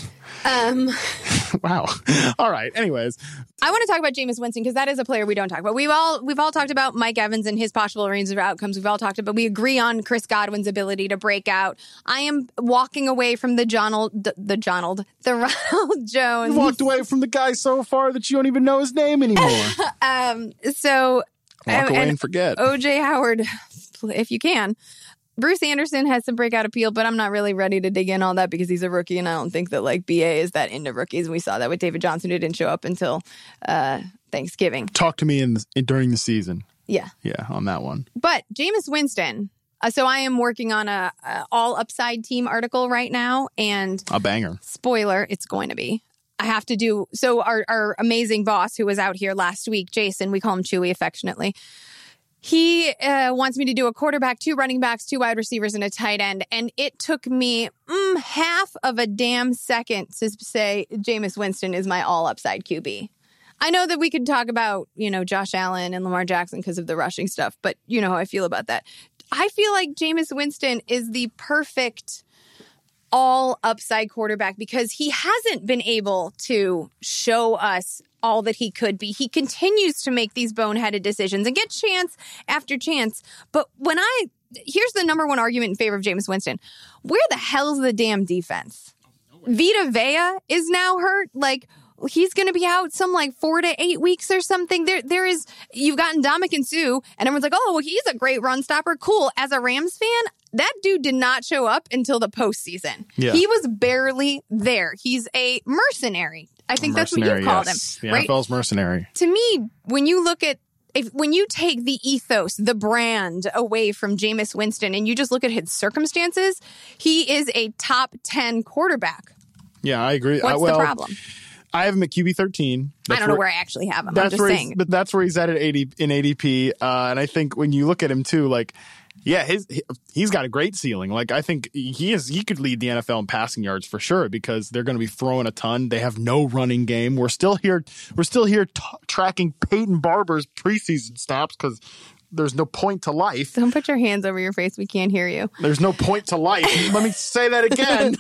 Um, wow. All right. Anyways, I want to talk about Jameis Winston because that is a player we don't talk about. We've all we've all talked about Mike Evans and his possible range of outcomes. We've all talked about, we agree on Chris Godwin's ability to break out. I am walking away from the Jonald, the Jonald, the Ronald Jones. You walked away from the guy so far that you don't even know his name anymore. um. So walk um, away and, and forget. O J Howard, if you can. Bruce Anderson has some breakout appeal, but I'm not really ready to dig in all that because he's a rookie, and I don't think that like B A is that into rookies. And we saw that with David Johnson, who didn't show up until uh, Thanksgiving. Talk to me in, the, in during the season. Yeah, yeah, on that one. But Jameis Winston. Uh, so I am working on a, a all upside team article right now, and a banger. Spoiler: it's going to be. I have to do so. Our our amazing boss, who was out here last week, Jason, we call him Chewy affectionately. He uh, wants me to do a quarterback, two running backs, two wide receivers, and a tight end. And it took me mm, half of a damn second to say Jameis Winston is my all-upside Q B. I know that we could talk about, you know, Josh Allen and Lamar Jackson because of the rushing stuff, but you know how I feel about that. I feel like Jameis Winston is the perfect all-upside quarterback because he hasn't been able to show us all that he could be. He continues to make these boneheaded decisions and get chance after chance. But when I, here's the number one argument in favor of Jameis Winston. Where the hell's the damn defense? Vita Vea is now hurt. Like, he's going to be out some like four to eight weeks or something. There, there is, you've got Ndamukong Suh and everyone's like, oh, well, he's a great run stopper. Cool. As a Rams fan, that dude did not show up until the postseason. Yeah. He was barely there. He's a mercenary. I think that's what you called yes. him. The right? N F L's mercenary. To me, when you look at, if when you take the ethos, the brand away from Jameis Winston and you just look at his circumstances, he is a top ten quarterback. Yeah, I agree. What's uh, well, the problem? I have him at Q B thirteen. That's I don't know where, where I actually have him. I'm just saying. But that's where he's at, at eighty in A D P. Uh, and I think when you look at him too, like, yeah, his he's got a great ceiling. Like, I think he is he could lead the N F L in passing yards for sure because they're going to be throwing a ton. They have no running game. We're still here. We're still here t- tracking Peyton Barber's preseason snaps because there's no point to life. Don't put your hands over your face. We can't hear you. There's no point to life. Let me say that again.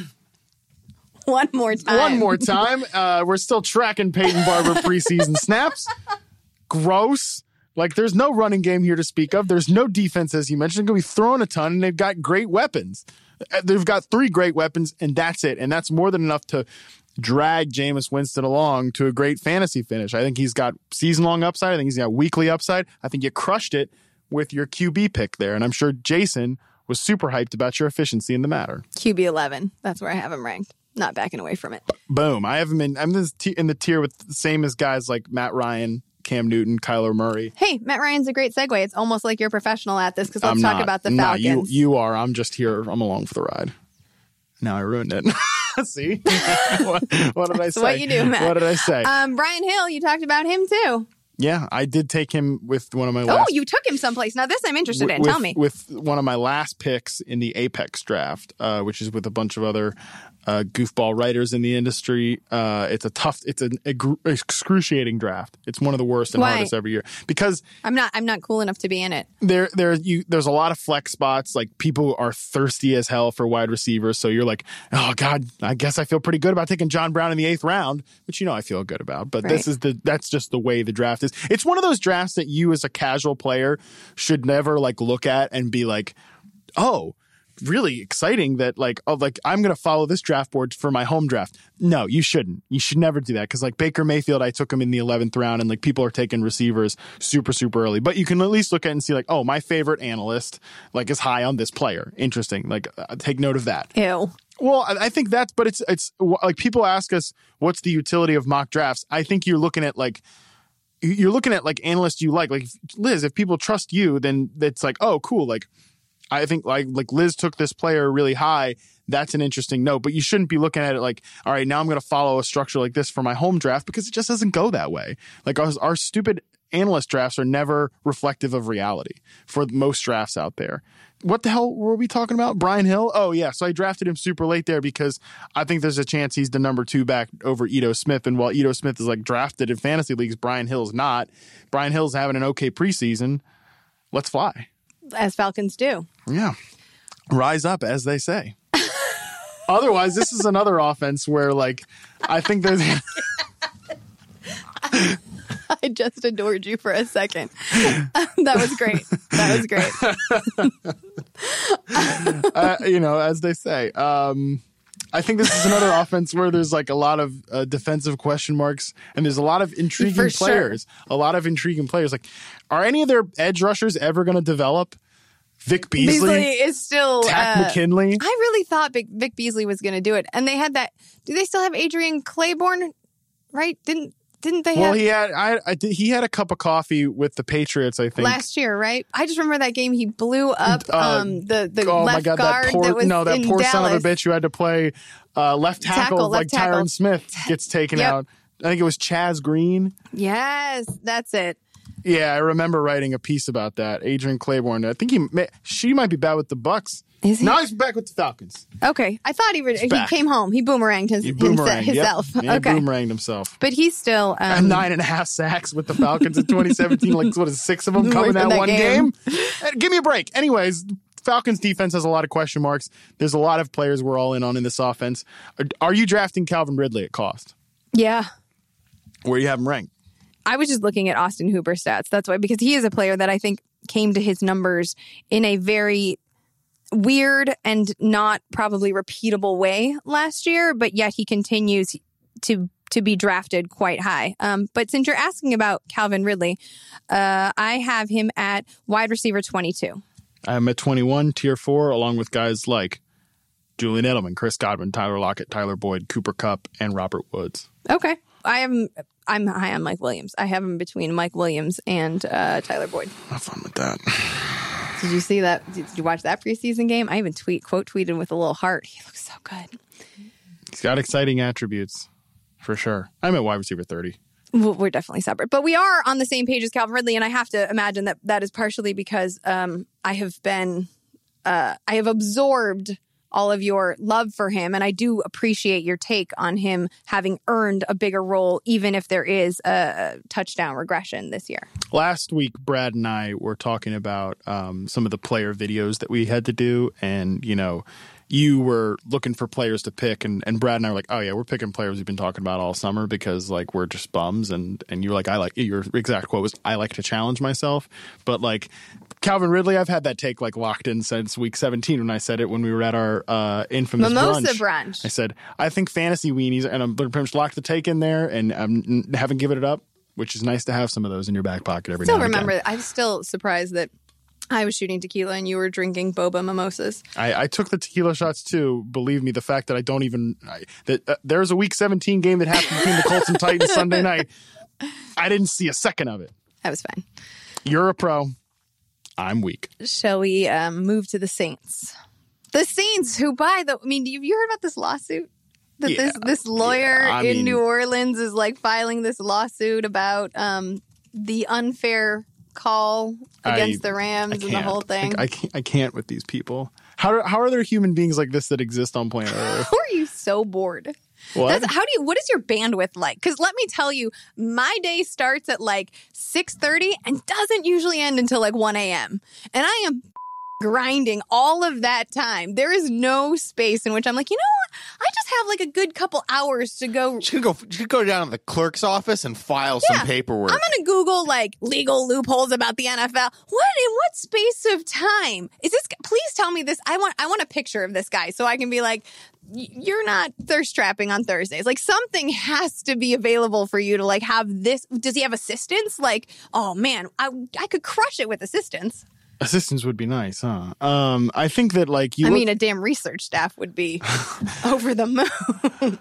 One more time. One more time. Uh, we're still tracking Peyton Barber preseason snaps. Gross. Like, there's no running game here to speak of. There's no defense, as you mentioned. They're going to be throwing a ton, and they've got great weapons. They've got three great weapons, and that's it. And that's more than enough to drag Jameis Winston along to a great fantasy finish. I think he's got season-long upside. I think he's got weekly upside. I think you crushed it with your Q B pick there. And I'm sure Jason was super hyped about your efficiency in the matter. Q B eleven. That's where I have him ranked. Not backing away from it. Boom. I have him in, I'm in the tier with the same as guys like Matt Ryan, Cam Newton, Kyler Murray. Hey, Matt Ryan's a great segue. It's almost like you're professional at this because let's I'm talk not, about the not, Falcons. You, you are. I'm just here. I'm along for the ride. Now I ruined it. See? what, what did I say? What you do, Matt. What did I say? Um, Brian Hill, you talked about him too. Yeah, I did take him with one of my oh, last... Oh, you took him someplace. Now this I'm interested with, in. Tell me. With one of my last picks in the Apex draft, uh, which is with a bunch of other uh, goofball writers in the industry. Uh, it's a tough, it's an excruciating draft. It's one of the worst and Why? hardest every year. Because I'm not I'm not cool enough to be in it. There, there, you. There's a lot of flex spots. Like, people are thirsty as hell for wide receivers. So you're like, oh God, I guess I feel pretty good about taking John Brown in the eighth round, which you know I feel good about. But right. this is the that's just the way the draft is. It's one of those drafts that you as a casual player should never like look at and be like, oh, really exciting that like, oh, like I'm going to follow this draft board for my home draft. No, you shouldn't. You should never do that. Because like Baker Mayfield, I took him in the eleventh round and like people are taking receivers super, super early. But you can at least look at it and see like, oh, my favorite analyst like is high on this player. Interesting. Like uh, take note of that. Ew. Well, I think that's, but it's, it's like people ask us, what's the utility of mock drafts? I think you're looking at like, you're looking at like analysts you like, like Liz, if people trust you, then it's like, oh, cool. Like, I think like, like Liz took this player really high. that's an interesting note. But you shouldn't be looking at it like, all right, now I'm going to follow a structure like this for my home draft, because it just doesn't go that way. Like our, our stupid analyst drafts are never reflective of reality for most drafts out there. What the hell were we talking about? Brian Hill? Oh, yeah. So I drafted him super late there because I think there's a chance he's the number two back over Ito Smith. And while Ito Smith is like drafted in fantasy leagues, Brian Hill's not. Brian Hill's having an okay preseason. Let's fly. As Falcons do. Yeah. Rise up, as they say. Otherwise, this is another offense where, like, I think there's... I just adored you for a second. That was great. That was great. uh, you know, as they say. Um, I think this is another offense where there's like a lot of uh, defensive question marks, and there's a lot of intriguing For players. Sure. A lot of intriguing players. Like, are any of their edge rushers ever going to develop? Vic Beasley, Beasley is still... Tack uh, McKinley. I really thought Vic, Vic Beasley was going to do it. And they had that... Do they still have Adrian Claiborne? Right? Didn't... Didn't they Well, have... he had I, I did, he had a cup of coffee with the Patriots, I think. Last year, right? I just remember that game. He blew up Uh, um, the, the oh left my God, guard that poor, that was no, that in poor Dallas. son of a bitch who had to play uh, left tackle, Tackle, like left tackle. Tyron Smith gets taken Yep. out. I think it was Chaz Green. Yes, that's it. Yeah, I remember writing a piece about that. Adrian Claiborne. I think he may, she might be back with the Bucks. Is he? Now he's back with the Falcons. Okay. I thought he would, he back. came home. He boomeranged his, He himse- boomeranged himself. Yep. Yeah, Okay. boomeranged himself. But he's still... Um, And nine and a half sacks with the Falcons in twenty seventeen. Like, what is six of them coming Right that, from that one game. game? Uh, Give me a break. Anyways, Falcons defense has a lot of question marks. There's a lot of players we're all in on in this offense. Are, are you drafting Calvin Ridley at cost? Yeah. Where do you have him ranked? I was just looking at Austin Hooper stats. That's why, because he is a player that I think came to his numbers in a very weird and not probably repeatable way last year, but yet he continues to to be drafted quite high. Um, but since you're asking about Calvin Ridley, uh, I have him at wide receiver twenty-two. I'm at twenty-one, tier four, along with guys like Julian Edelman, Chris Godwin, Tyler Lockett, Tyler Boyd, Cooper Kupp, and Robert Woods. Okay. I am I'm high on Mike Williams. I have him between Mike Williams and uh, Tyler Boyd. Have fun with that. Did you see that? Did you watch that preseason game? I even tweet quote tweeted with a little heart. He looks so good. He's got exciting attributes, for sure. I'm at wide receiver thirty. We're definitely separate, but we are on the same page as Calvin Ridley, and I have to imagine that that is partially because um, I have been, uh, I have absorbed all of your love for him, and I do appreciate your take on him having earned a bigger role, even if there is a touchdown regression this year. Last week, Brad and I were talking about um, some of the player videos that we had to do, and, you know, you were looking for players to pick, and, and Brad and I were like, oh, yeah, we're picking players we've been talking about all summer because, like, we're just bums, and, and you were like, I like, your exact quote was, I like to challenge myself, but, like, Calvin Ridley, I've had that take, like, locked in since week seventeen when I said it when we were at our uh, infamous Mimosa brunch. brunch. I said, I think fantasy weenies, and I'm pretty much locked the take in there, and I haven't given it up, which is nice to have some of those in your back pocket every Still now and remember, again. I'm still surprised that I was shooting tequila and you were drinking boba mimosas. I, I took the tequila shots too. Believe me, the fact that I don't even I, that uh, there's a week seventeen game that happened between the Colts and Titans Sunday night. I didn't see a second of it. That was fine. You're a pro. I'm weak. Shall we um, move to the Saints? The Saints, who by the, I mean, have you heard about this lawsuit? That Yeah, this this lawyer yeah, I in mean- New Orleans is like filing this lawsuit about um, the unfair call against I- the Rams I and the can't. whole thing. I, I can't. I can't with these people. How how are there human beings like this that exist on planet Earth? How are you so bored? What? That's, how do you? What is your bandwidth like? Because let me tell you, my day starts at like six thirty and doesn't usually end until like one a.m. And I am grinding all of that time. There is no space in which I'm like, you know what? I just have like a good couple hours to go. You should go. You should go down to the clerk's office and file Yeah. some paperwork. I'm gonna Google like legal loopholes about the N F L. What in what space of time is this? Please tell me this. I want. I want a picture of this guy so I can be like, "Y- you're not thirst trapping on Thursdays. Like something has to be available for you to like have this. Does he have assistance? Like, oh man, I I could crush it with assistance. Assistants would be nice, huh? Um, I think that like you. I look- mean, a damn research staff would be over the moon.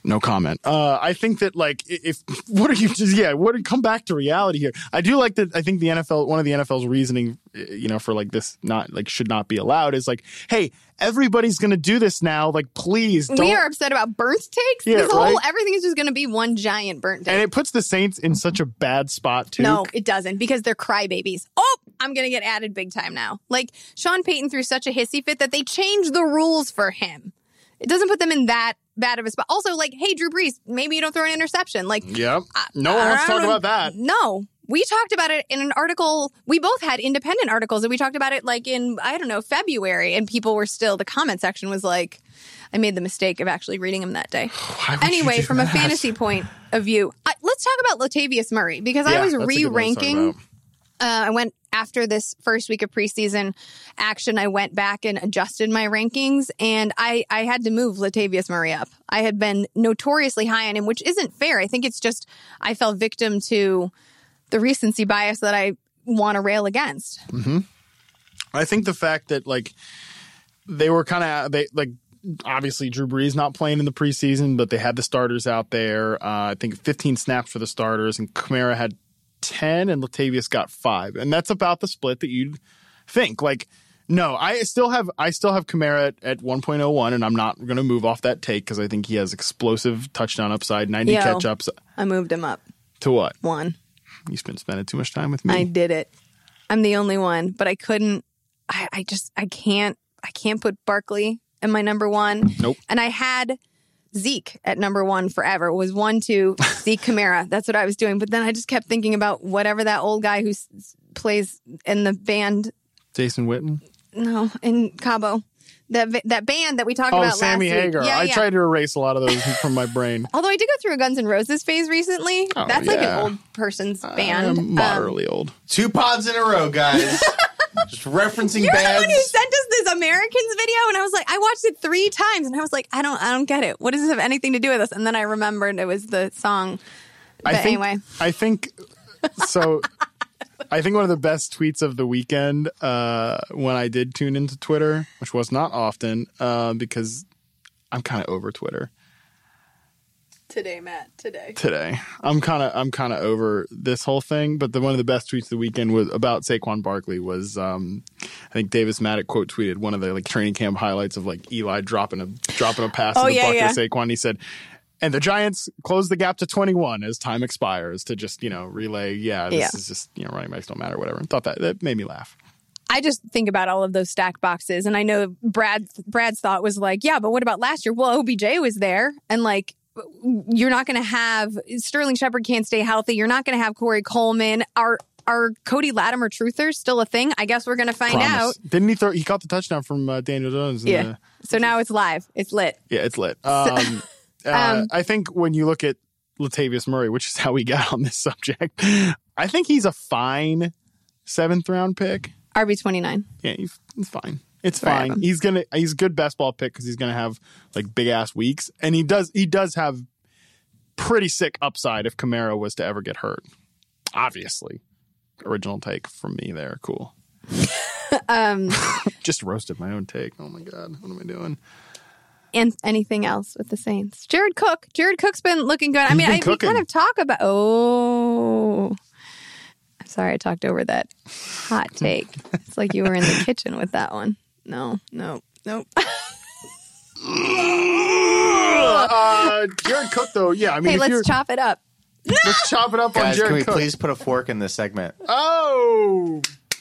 No comment. Uh, I think that like if what are you just yeah what come back to reality here. I do like that. I think the N F L one of the N F L's reasoning, you know, for like this not like should not be allowed is like, hey, everybody's gonna do this now. Like, please don't. We are upset about burnt takes. Yeah, this whole right? everything is just gonna be one giant burnt take. And it puts the Saints in such a bad spot too. No, it doesn't because they're crybabies. Oh, I'm gonna get added big time now. Like Sean Payton threw such a hissy fit that they changed the rules for him. It doesn't put them in that bad of a spot. Also, like, hey, Drew Brees, maybe you don't throw an interception. Like, Yep. No one wants to talk about that. No. We talked about it in an article. We both had independent articles, and we talked about it like in, I don't know, February, and people were still, the comment section was like, I made the mistake of actually reading them that day. Anyway, from that? a fantasy point of view, I, let's talk about Latavius Murray, because Yeah, I was that's a good one to talk re-ranking. about. Uh, I went after this first week of preseason action. I went back and adjusted my rankings, and I, I had to move Latavius Murray up. I had been notoriously high on him, which isn't fair. I think it's just I fell victim to the recency bias that I want to rail against. Mm-hmm. I think the fact that like they were kind of they like obviously Drew Brees not playing in the preseason, but they had the starters out there. Uh, I think fifteen snaps for the starters, and Kamara had ten and Latavius got five. And that's about the split that you'd think. Like, no, I still have I still have Kamara at, at one point oh one, and I'm not going to move off that take because I think he has explosive touchdown upside, ninety Yo, catch-ups. I moved him up. To what? One. You've been spending too much time with me. I did it. I'm the only one, but I couldn't. I, I just, I can't, I can't put Barkley in my number one. Nope. And I had Zeke at number one forever. It was one, two, Zeke Kamara. That's what I was doing. But then I just kept thinking about whatever that old guy who s- plays in the band. Jason Witten? No, in Cabo. That that band that we talked Oh, about Sammy last Hagar. week. Yeah, I yeah. tried to erase a lot of those from my brain. Although I did go through a Guns N' Roses phase recently. Oh, That's like yeah. an old person's band. I'm moderately old. Two pods in a row, guys. Just referencing You're bands. the one who sent us this Americans video, and I was like, I watched it three times, and I was like, I don't, I don't get it. What does this have anything to do with us? And then I remembered it was the song. But I think, anyway, I think so. I think one of the best tweets of the weekend uh, when I did tune into Twitter, which was not often uh, because I'm kind of over Twitter today, Matt, today. today. I'm kind of I'm kind of over this whole thing. But the one of the best tweets of the weekend was about Saquon Barkley. Was um, I think Davis Maddock quote tweeted one of the like training camp highlights of like Eli dropping a dropping a pass Oh, to the yeah, bucket yeah. to Saquon. He said. And the Giants close the gap to twenty-one as time expires to just, you know, relay, yeah, this Yeah. is just, you know, running backs don't matter, whatever. I thought that, that made me laugh. I just think about all of those stacked boxes, and I know Brad Brad's thought was like, yeah, but what about last year? Well, O B J was there, and like, you're not going to have Sterling Shepard can't stay healthy. You're not going to have Corey Coleman. Are are Cody Latimer truthers still a thing? I guess we're going to find Promise. out. Didn't he throw, he caught the touchdown from uh, Daniel Jones. in Yeah. the- So now it's live. It's lit. yeah, it's lit. Um, uh, Um, I think when you look at Latavius Murray, which is how we got on this subject, I think he's a fine seventh round pick. R B twenty-nine. Yeah, he's, he's fine. It's Right. fine. He's gonna. He's a good best ball pick because he's gonna have like big ass weeks, and he does. He does have pretty sick upside if Kamara was to ever get hurt. Obviously, original take from me there. Cool. Um, Just roasted my own take. Oh my god, what am I doing? and anything else with the Saints? Jared Cook. Jared Cook's been looking good. I He's mean, been I we cooking. kind of talk about. Oh, I'm sorry, I talked over that hot take. It's like you were in the kitchen with that one. No, no, nope. Uh, Jared Cook, though, yeah. I mean, Hey, if let's you're, chop it up. let's chop it up on Guys, Jared can we Cook. please put a fork in this segment? Oh.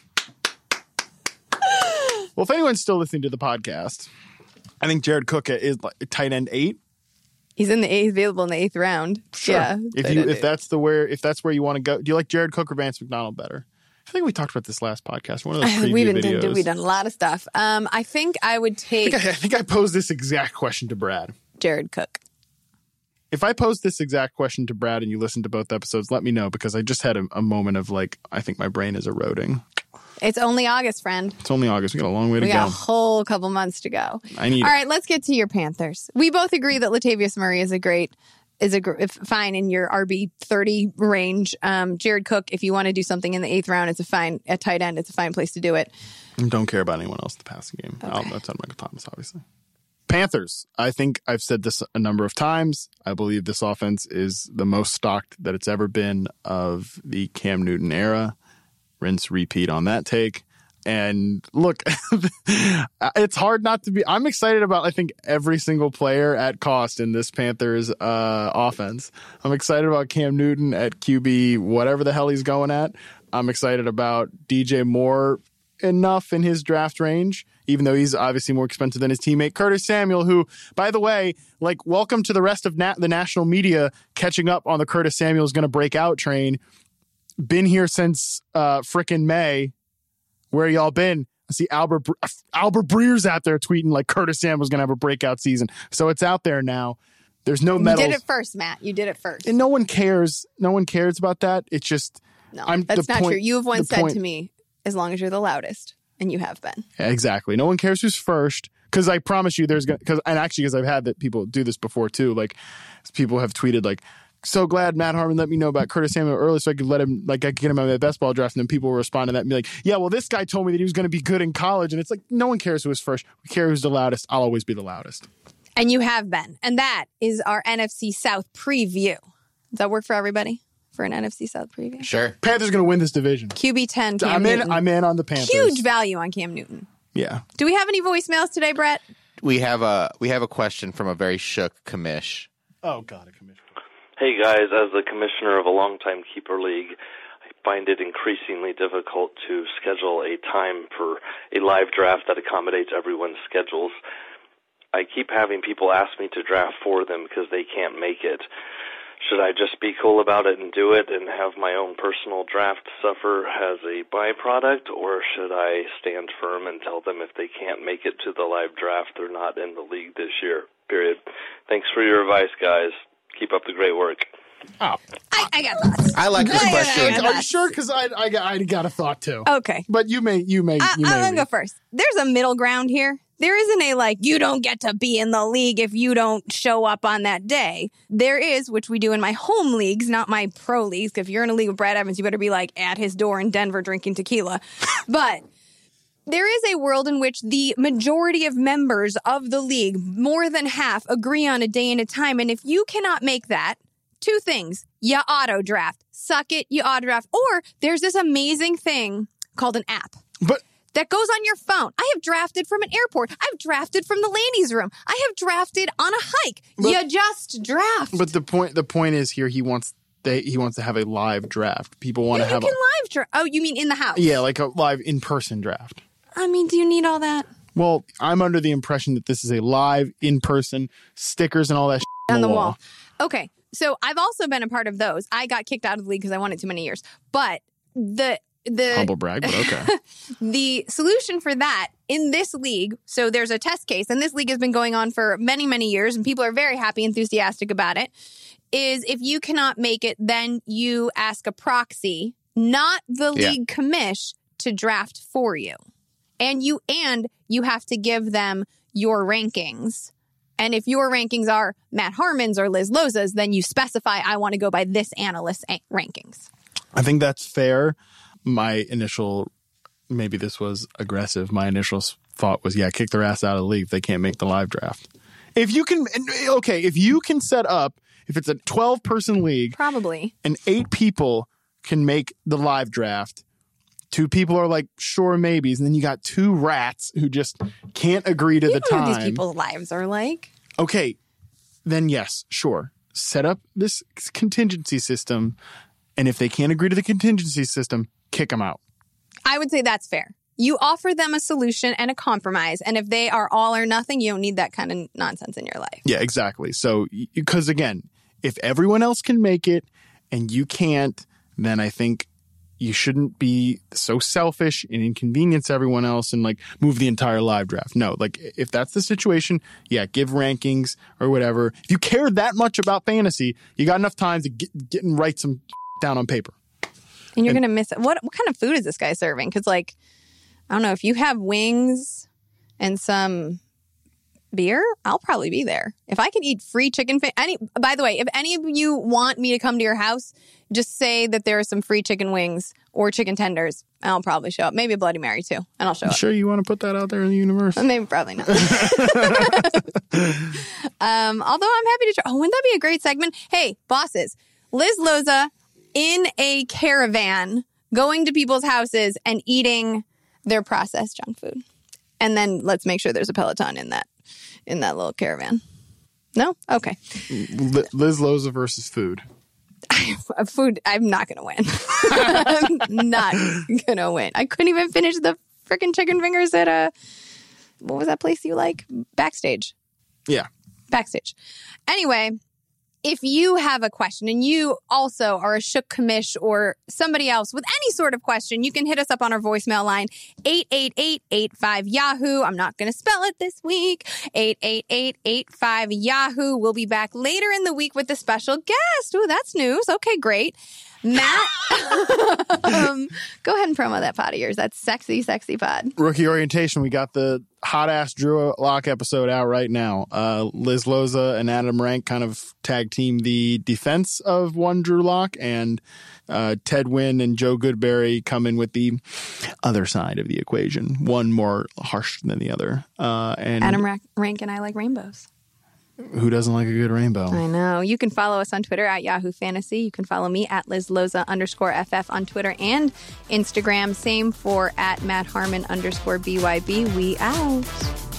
Well, if anyone's still listening to the podcast, I think Jared Cook is like tight end eight. He's in the eighth, available in the eighth round. Sure. Yeah, If tight you end if eight. that's the where if that's where you want to go, do you like Jared Cook or Vance McDonald better? I think we talked about this last podcast. One of those preview we've been videos. done, we've done a lot of stuff. Um, I think I would I take think I, I think I posed this exact question to Brad. Jared Cook. If I posed this exact question to Brad and you listened to both episodes, let me know because I just had a, a moment of like, I think my brain is eroding. It's only August, friend. It's only August. We got a long way to We got a go. whole couple months to go. I need All it. right, let's get to your Panthers. We both agree that Latavius Murray is a great, is a gr- if- fine in your R B thirty range. Um, Jared Cook, if you want to do something in the eighth round, it's a fine at tight end. It's a fine place to do it. Don't care about anyone else in the passing game. I'll, Okay. that's on Michael Thomas, obviously. Panthers. I think I've said this a number of times. I believe this offense is the most stocked that it's ever been of the Cam Newton era. Rinse, repeat on that take. And look, it's hard not to be. I'm excited about, I think, every single player at cost in this Panthers uh, offense. I'm excited about Cam Newton at Q B, whatever the hell he's going at. I'm excited about D J Moore enough in his draft range, even though he's obviously more expensive than his teammate Curtis Samuel, who, by the way, like, welcome to the rest of nat- the national media catching up on the Curtis Samuel is going to break out train. Been here since uh, frickin' May. Where y'all been? I see Albert Albert Breer's out there tweeting like Curtis Samuel's going to have a breakout season. So it's out there now. There's no medals. You did it first, Matt. You did it first. And no one cares. No one cares about that. It's just... No, I'm, that's not point, true. You have once said point, to me, as long as you're the loudest, and you have been. Yeah, exactly. No one cares who's first. Because I promise you there's going to... And actually, because I've had that people do this before too. Like, people have tweeted like, so glad Matt Harmon let me know about Curtis Samuel early so I could let him, like, I could get him on my best ball draft. And then people will respond to that and be like, yeah, well, this guy told me that he was going to be good in college. And it's like, no one cares who was first. We care who's the loudest. I'll always be the loudest. And you have been. And that is our N F C South preview. Does that work for everybody? For an N F C South preview? Sure. Panthers going to win this division. Q B ten, Cam I'm Newton. in, I'm in on the Panthers. Huge value on Cam Newton. Yeah. Do we have any voicemails today, Brett? We have a we have a question from a very shook commish. Oh, God, a commissioner. Hey guys, as the commissioner of a longtime keeper league, I find it increasingly difficult to schedule a time for a live draft that accommodates everyone's schedules. I keep having people ask me to draft for them because they can't make it. Should I just be cool about it and do it and have my own personal draft suffer as a byproduct, or should I stand firm and tell them if they can't make it to the live draft, they're not in the league this year, period. Thanks for your advice, guys. Keep up the great work. Oh. I, I got thoughts. I like this I got- question. I got Are you thoughts. sure? Because I, I, got, I got a thought too. Okay. But you may, you may, I, you may. I'm going to lead. go first. There's a middle ground here. There isn't a, like, you don't get to be in the league if you don't show up on that day. There is, which we do in my home leagues, not my pro leagues. If you're in a league with Brad Evans, you better be, like, at his door in Denver drinking tequila. But there is a world in which the majority of members of the league, more than half, agree on a day and a time. And if you cannot make that, two things. You auto draft. Suck it, you auto draft. Or there's this amazing thing called an app. But That goes on your phone. I have drafted from an airport. I've drafted from the ladies' room. I have drafted on a hike. But- you just draft. but the point the point is here he wants they he wants to have a live draft. People want you to have can a live draft. Oh, you mean in the house? yeah, like a live in person draft. I mean, do you need all that Well, I'm under the impression that this is a live in person stickers and all that shit on the wall? Okay. So I've also been a part of those. I got kicked out of the league because I won it too many years. But the the Humble brag, but okay. the solution for that in this league, so there's a test case, and this league has been going on for many, many years, and people are very happy, enthusiastic about it, is if you cannot make it, then you ask a proxy, not the Yeah. league commish, to draft for you. And you and you have to give them your rankings. And if your rankings are Matt Harmon's or Liz Loza's, then you specify, I want to go by this analyst's a- rankings. I think that's fair. My initial, maybe this was aggressive. My initial s- thought was, yeah, kick their ass out of the league if they can't make the live draft. If you can, okay, if you can set up, if it's a twelve person league Probably. and eight people can make the live draft, two people are like, sure, maybes, and then you got two rats who just can't agree to You the know time. what these people's lives are like. Okay, then yes, sure. Set up this contingency system, and if they can't agree to the contingency system, kick them out. I would say that's fair. You offer them a solution and a compromise. And if they are all or nothing, you don't need that kind of nonsense in your life. Yeah, exactly. So, because again, if everyone else can make it and you can't, then I think you shouldn't be so selfish and inconvenience everyone else and like move the entire live draft. No, like if that's the situation, yeah, give rankings or whatever. If you care that much about fantasy, you got enough time to get, get and write some down on paper. And you're going to miss it. What, what kind of food is this guy serving? Because, like, I don't know, if you have wings and some beer, I'll probably be there. If I could eat free chicken fi- any by the way, if any of you want me to come to your house, just say that there are some free chicken wings or chicken tenders, and I'll probably show up. Maybe a Bloody Mary too, and I'll show up. Sure you want to put that out there in the universe? Maybe, probably not. um, although I'm happy to try. Oh, wouldn't that be a great segment? Hey, bosses, Liz Loza in a caravan going to people's houses and eating their processed junk food. And then let's make sure there's a Peloton in that in that little caravan. No? Okay. Liz Loza versus food. Food, I'm not going to win. I'm not going to win. I couldn't even finish the freaking chicken fingers at a, what was that place you like? Backstage. Yeah. Backstage. Anyway, if you have a question and you also are a Shook commish or somebody else with any sort of question, you can hit us up on our voicemail line, eight eight eight, eight five, Yahoo. I'm not going to spell it this week. eight eight eight, eight five, Yahoo. We'll be back later in the week with a special guest. Ooh, that's news. Okay, great. Matt, um, go ahead and promo that pod of yours. That's sexy, sexy pod. Rookie Orientation. We got the hot ass Drew Lock episode out right now. Uh, Liz Loza and Adam Rank kind of tag team the defense of one Drew Lock, and uh, Ted Wynn and Joe Goodberry come in with the other side of the equation. One more harsh than the other. Uh, and Adam Rank, Rank and I like rainbows. Who doesn't like a good rainbow? I know. You can follow us on Twitter at Yahoo Fantasy. You can follow me at Liz Loza underscore F F on Twitter and Instagram. Same for at Matt Harmon underscore B Y B. We out.